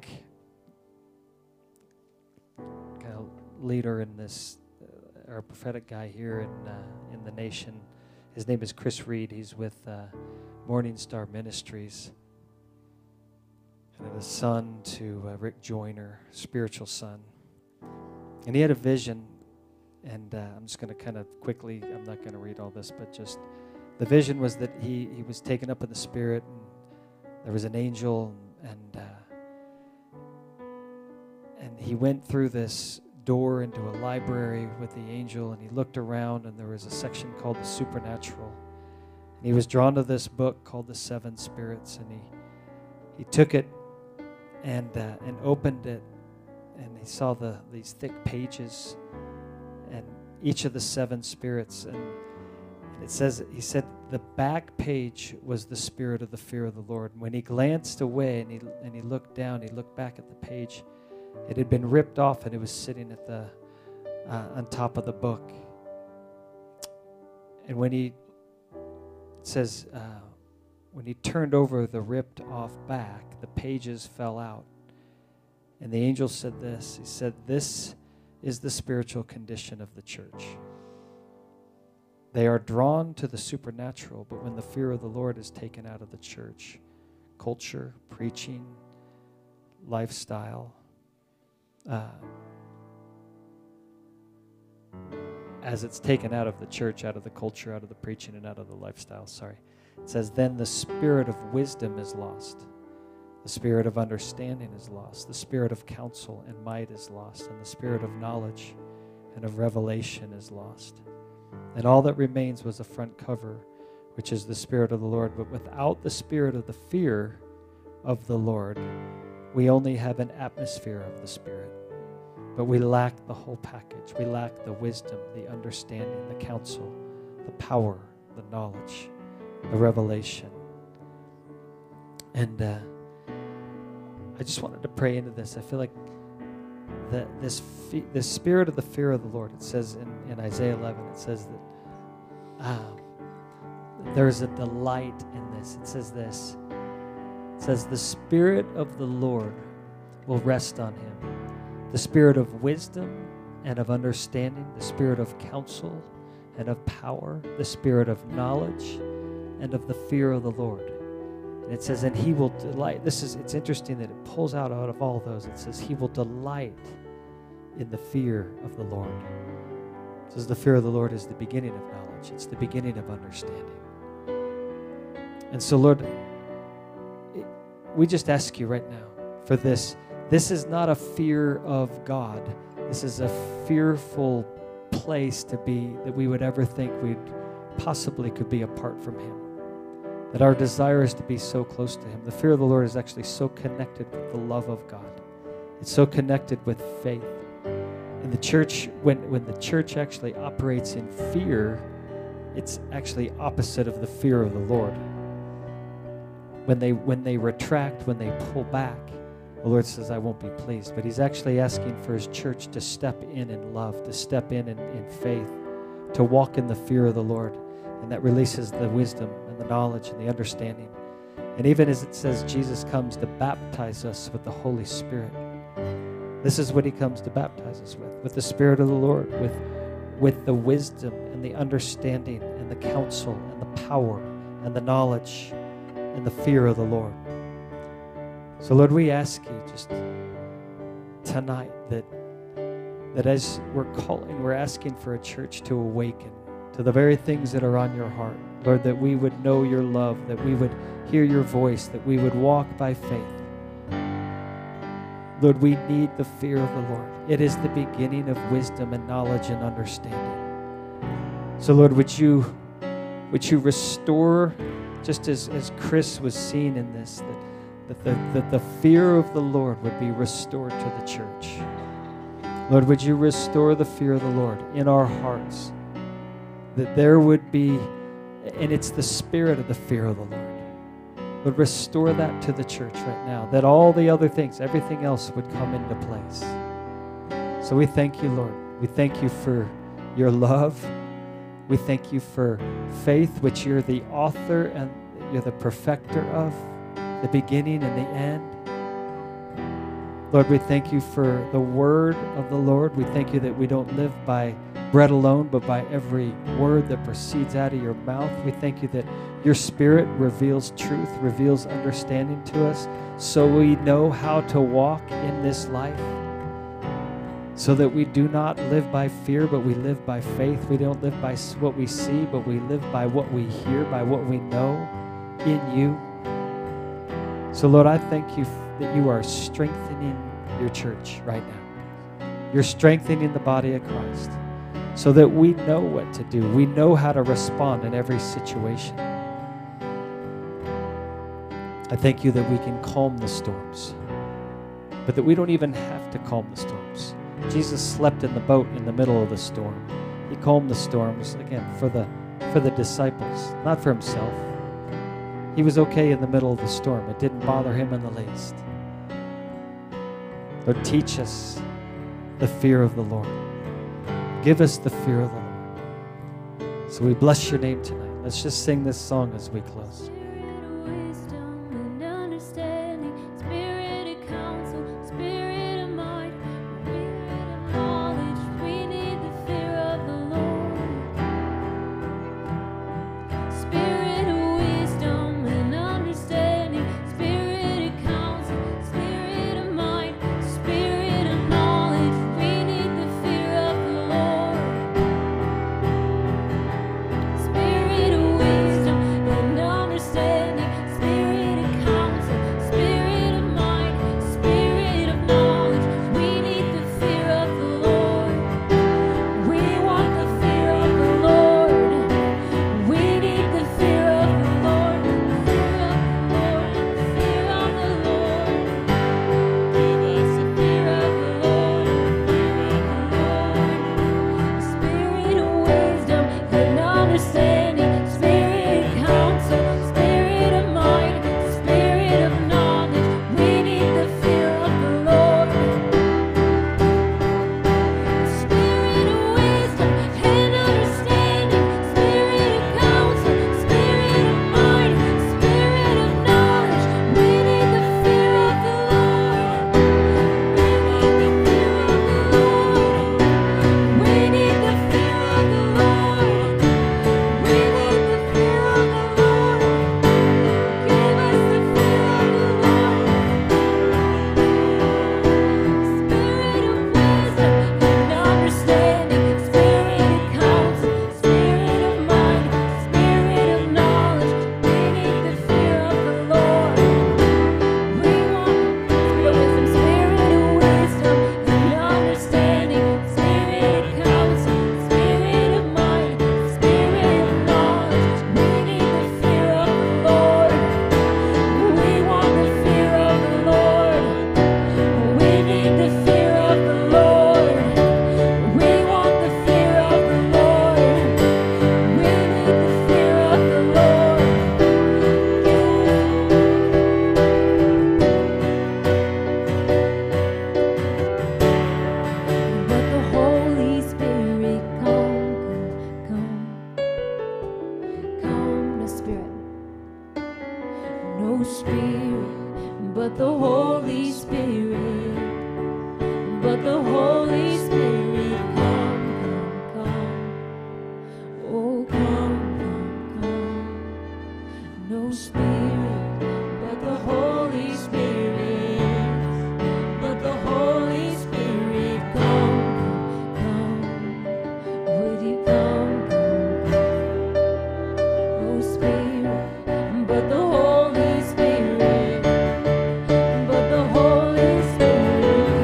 kind of leader in this, uh, or a prophetic guy here in uh, in the nation, his name is Chris Reed. He's with uh, Morning Star Ministries, kind of a son to uh, Rick Joyner, spiritual son, and he had a vision. And uh, I'm just going to kind of quickly, I'm not going to read all this, but just the vision was that he, he was taken up in the Spirit, and there was an angel, and uh, and he went through this door into a library with the angel, and he looked around, and there was a section called the Supernatural. And he was drawn to this book called the Seven Spirits, and he he took it and uh, and opened it, and he saw the these thick pages, and each of the seven spirits, and, and it says, he said the back page was the spirit of the fear of the Lord. And when he glanced away and he and he looked down, he looked back at the page, it had been ripped off and it was sitting at the uh, on top of the book. And when he, it says, uh, when he turned over the ripped off back, the pages fell out. And the angel said this, he said, this is the spiritual condition of the church. They are drawn to the supernatural, but when the fear of the Lord is taken out of the church, culture, preaching, lifestyle, uh, as it's taken out of the church, out of the culture, out of the preaching, and out of the lifestyle, sorry, it says, then the spirit of wisdom is lost. The spirit of understanding is lost. The spirit of counsel and might is lost. And the spirit of knowledge and of revelation is lost. And all that remains was a front cover, which is the Spirit of the Lord. But without the spirit of the fear of the Lord, we only have an atmosphere of the Spirit. But we lack the whole package. We lack the wisdom, the understanding, the counsel, the power, the knowledge, the revelation. And uh, I just wanted to pray into this. I feel like the, this fe- this spirit of the fear of the Lord, it says in, in Isaiah eleven, it says that um, there's a delight in this. It says this. It says, the Spirit of the Lord will rest on him. The spirit of wisdom and of understanding, the spirit of counsel and of power, the spirit of knowledge and of the fear of the Lord. And it says, and he will delight. This is, it's interesting that it pulls out out of all those. It says, he will delight in the fear of the Lord. It says the fear of the Lord is the beginning of knowledge. It's the beginning of understanding. And so, Lord, we just ask you right now for this. This is not a fear of God. This is a fearful place to be that we would ever think we'd possibly could be apart from him. That our desire is to be so close to him. The fear of the Lord is actually so connected with the love of God. It's so connected with faith. And the church, when, when the church actually operates in fear, it's actually opposite of the fear of the Lord. When they when they retract, when they pull back, the Lord says, I won't be pleased. But he's actually asking for his church to step in in love, to step in in, in faith, to walk in the fear of the Lord. And that releases the wisdom and the knowledge and the understanding. And even as it says Jesus comes to baptize us with the Holy Spirit, this is what he comes to baptize us with, with the Spirit of the Lord, with, with the wisdom and the understanding and the counsel and the power and the knowledge and the fear of the Lord. So, Lord, we ask you just tonight that, that as we're calling, we're asking for a church to awaken to the very things that are on your heart. Lord, that we would know your love, that we would hear your voice, that we would walk by faith. Lord, we need the fear of the Lord. It is the beginning of wisdom and knowledge and understanding. So, Lord, would you, would you restore, just as, as Chris was seeing in this, that, that, the, that the fear of the Lord would be restored to the church. Lord, would you restore the fear of the Lord in our hearts, that there would be, and it's the spirit of the fear of the Lord. Would restore that to the church right now, that all the other things, everything else would come into place. So we thank you, Lord. We thank you for your love. We thank you for faith, which you're the author and you're the perfecter of, the beginning and the end. Lord, we thank you for the word of the Lord. We thank you that we don't live by bread alone, but by every word that proceeds out of your mouth. We thank you that your Spirit reveals truth, reveals understanding to us, so we know how to walk in this life, so that we do not live by fear, but we live by faith. We don't live by what we see, but we live by what we hear, by what we know in you. So, Lord, I thank you that you are strengthening your church right now. You're strengthening the body of Christ, so that we know what to do. We know how to respond in every situation. I thank you that we can calm the storms, but that we don't even have to calm the storms. Jesus slept in the boat in the middle of the storm. He calmed the storms, again, for the, for the disciples, not for himself. He was okay in the middle of the storm. It didn't bother him in the least. Lord, teach us the fear of the Lord. Give us the fear of the Lord. So we bless your name tonight. Let's just sing this song as we close. Spirit Spirit, but the Holy Spirit, but the Holy Spirit, come, come, would you come, come, oh Spirit, but the Holy Spirit, but the Holy Spirit,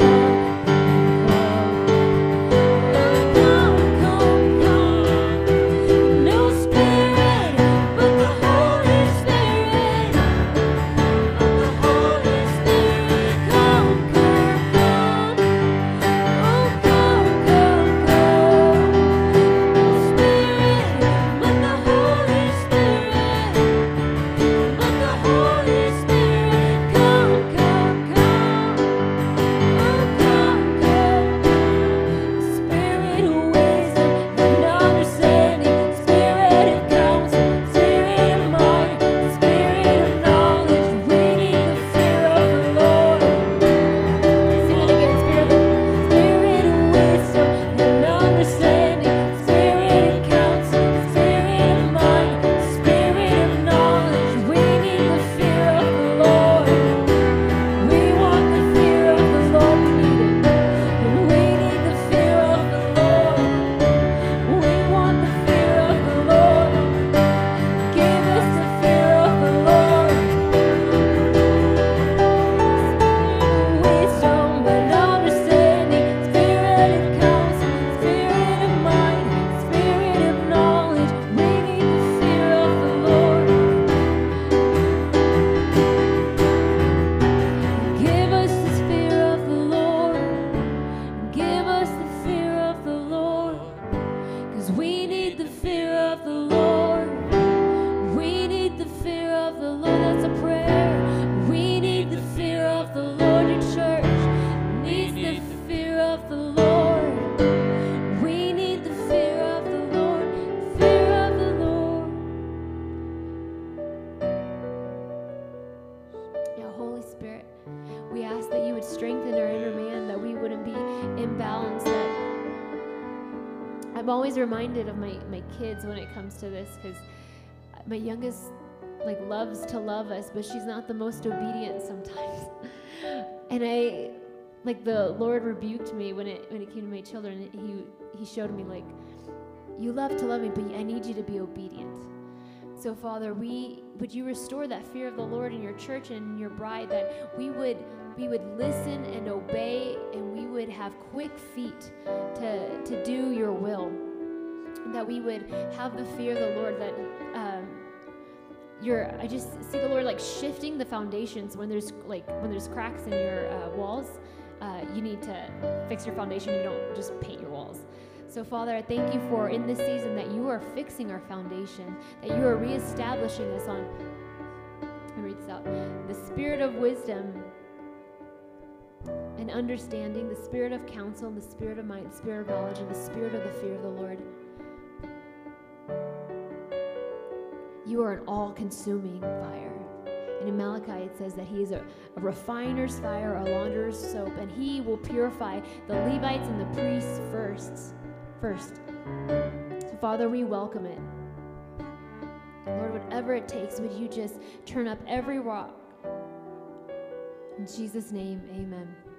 come, come, come, come, no Spirit, but the Holy Spirit, but the Holy Spirit, come, come, come, oh come, come, come, no Spirit, but the Holy Spirit, but the Holy Spirit, come, come, come, oh come, come, Spirit of wisdom and understanding, Spirit of counsel, Spirit of might, Spirit of knowledge, we need the fear of the Lord. Sing it again, Spirit of Spirit of wisdom and understanding, Spirit of counsel, Spirit of might, Spirit of knowledge, we need the fear of the Lord. We want the fear of the Lord, we need it. And we need the fear of the Lord. We want the fear of the Lord. Give us the fear of the Lord. Wisdom and understanding, Spirit of counsel, Spirit of might, Spirit of knowledge, we need the fear of the Lord. Give us the fear of the Lord. Give us the fear of the Lord. 'Cause we need the fear of the Lord. We need the fear of the Lord. That's a prayer. We need the fear of the Lord. Your church needs the fear of the Lord. We need the fear of the Lord. Fear of the Lord. Yeah, Holy Spirit, we ask that you would strengthen our inner man, that we wouldn't be imbalanced. That I'm always reminded of my, my kids when it comes to this, because my youngest like loves to love us, but she's not the most obedient sometimes. And I, like the Lord rebuked me when it when it came to my children. He he showed me like, you love to love me, but I need you to be obedient. So Father, we would you restore that fear of the Lord in your church and in your bride, that we would we would listen and obey, and we would have quick feet to to do your will. That we would have the fear of the Lord, that um, you're, I just see the Lord like shifting the foundations when there's like when there's cracks in your uh, walls. Uh, you need to fix your foundation. You don't just paint your walls. So Father, I thank you for in this season that you are fixing our foundation, that you are reestablishing us on, let me read this out, the spirit of wisdom and understanding, the spirit of counsel, and the spirit of might, the spirit of knowledge, and the spirit of the fear of the Lord. You are an all-consuming fire. And in Malachi it says that he is a, a refiner's fire, a launderer's soap, and he will purify the Levites and the priests first. First. So Father, we welcome it. Lord, whatever it takes, would you just turn up every rock. In Jesus' name, amen.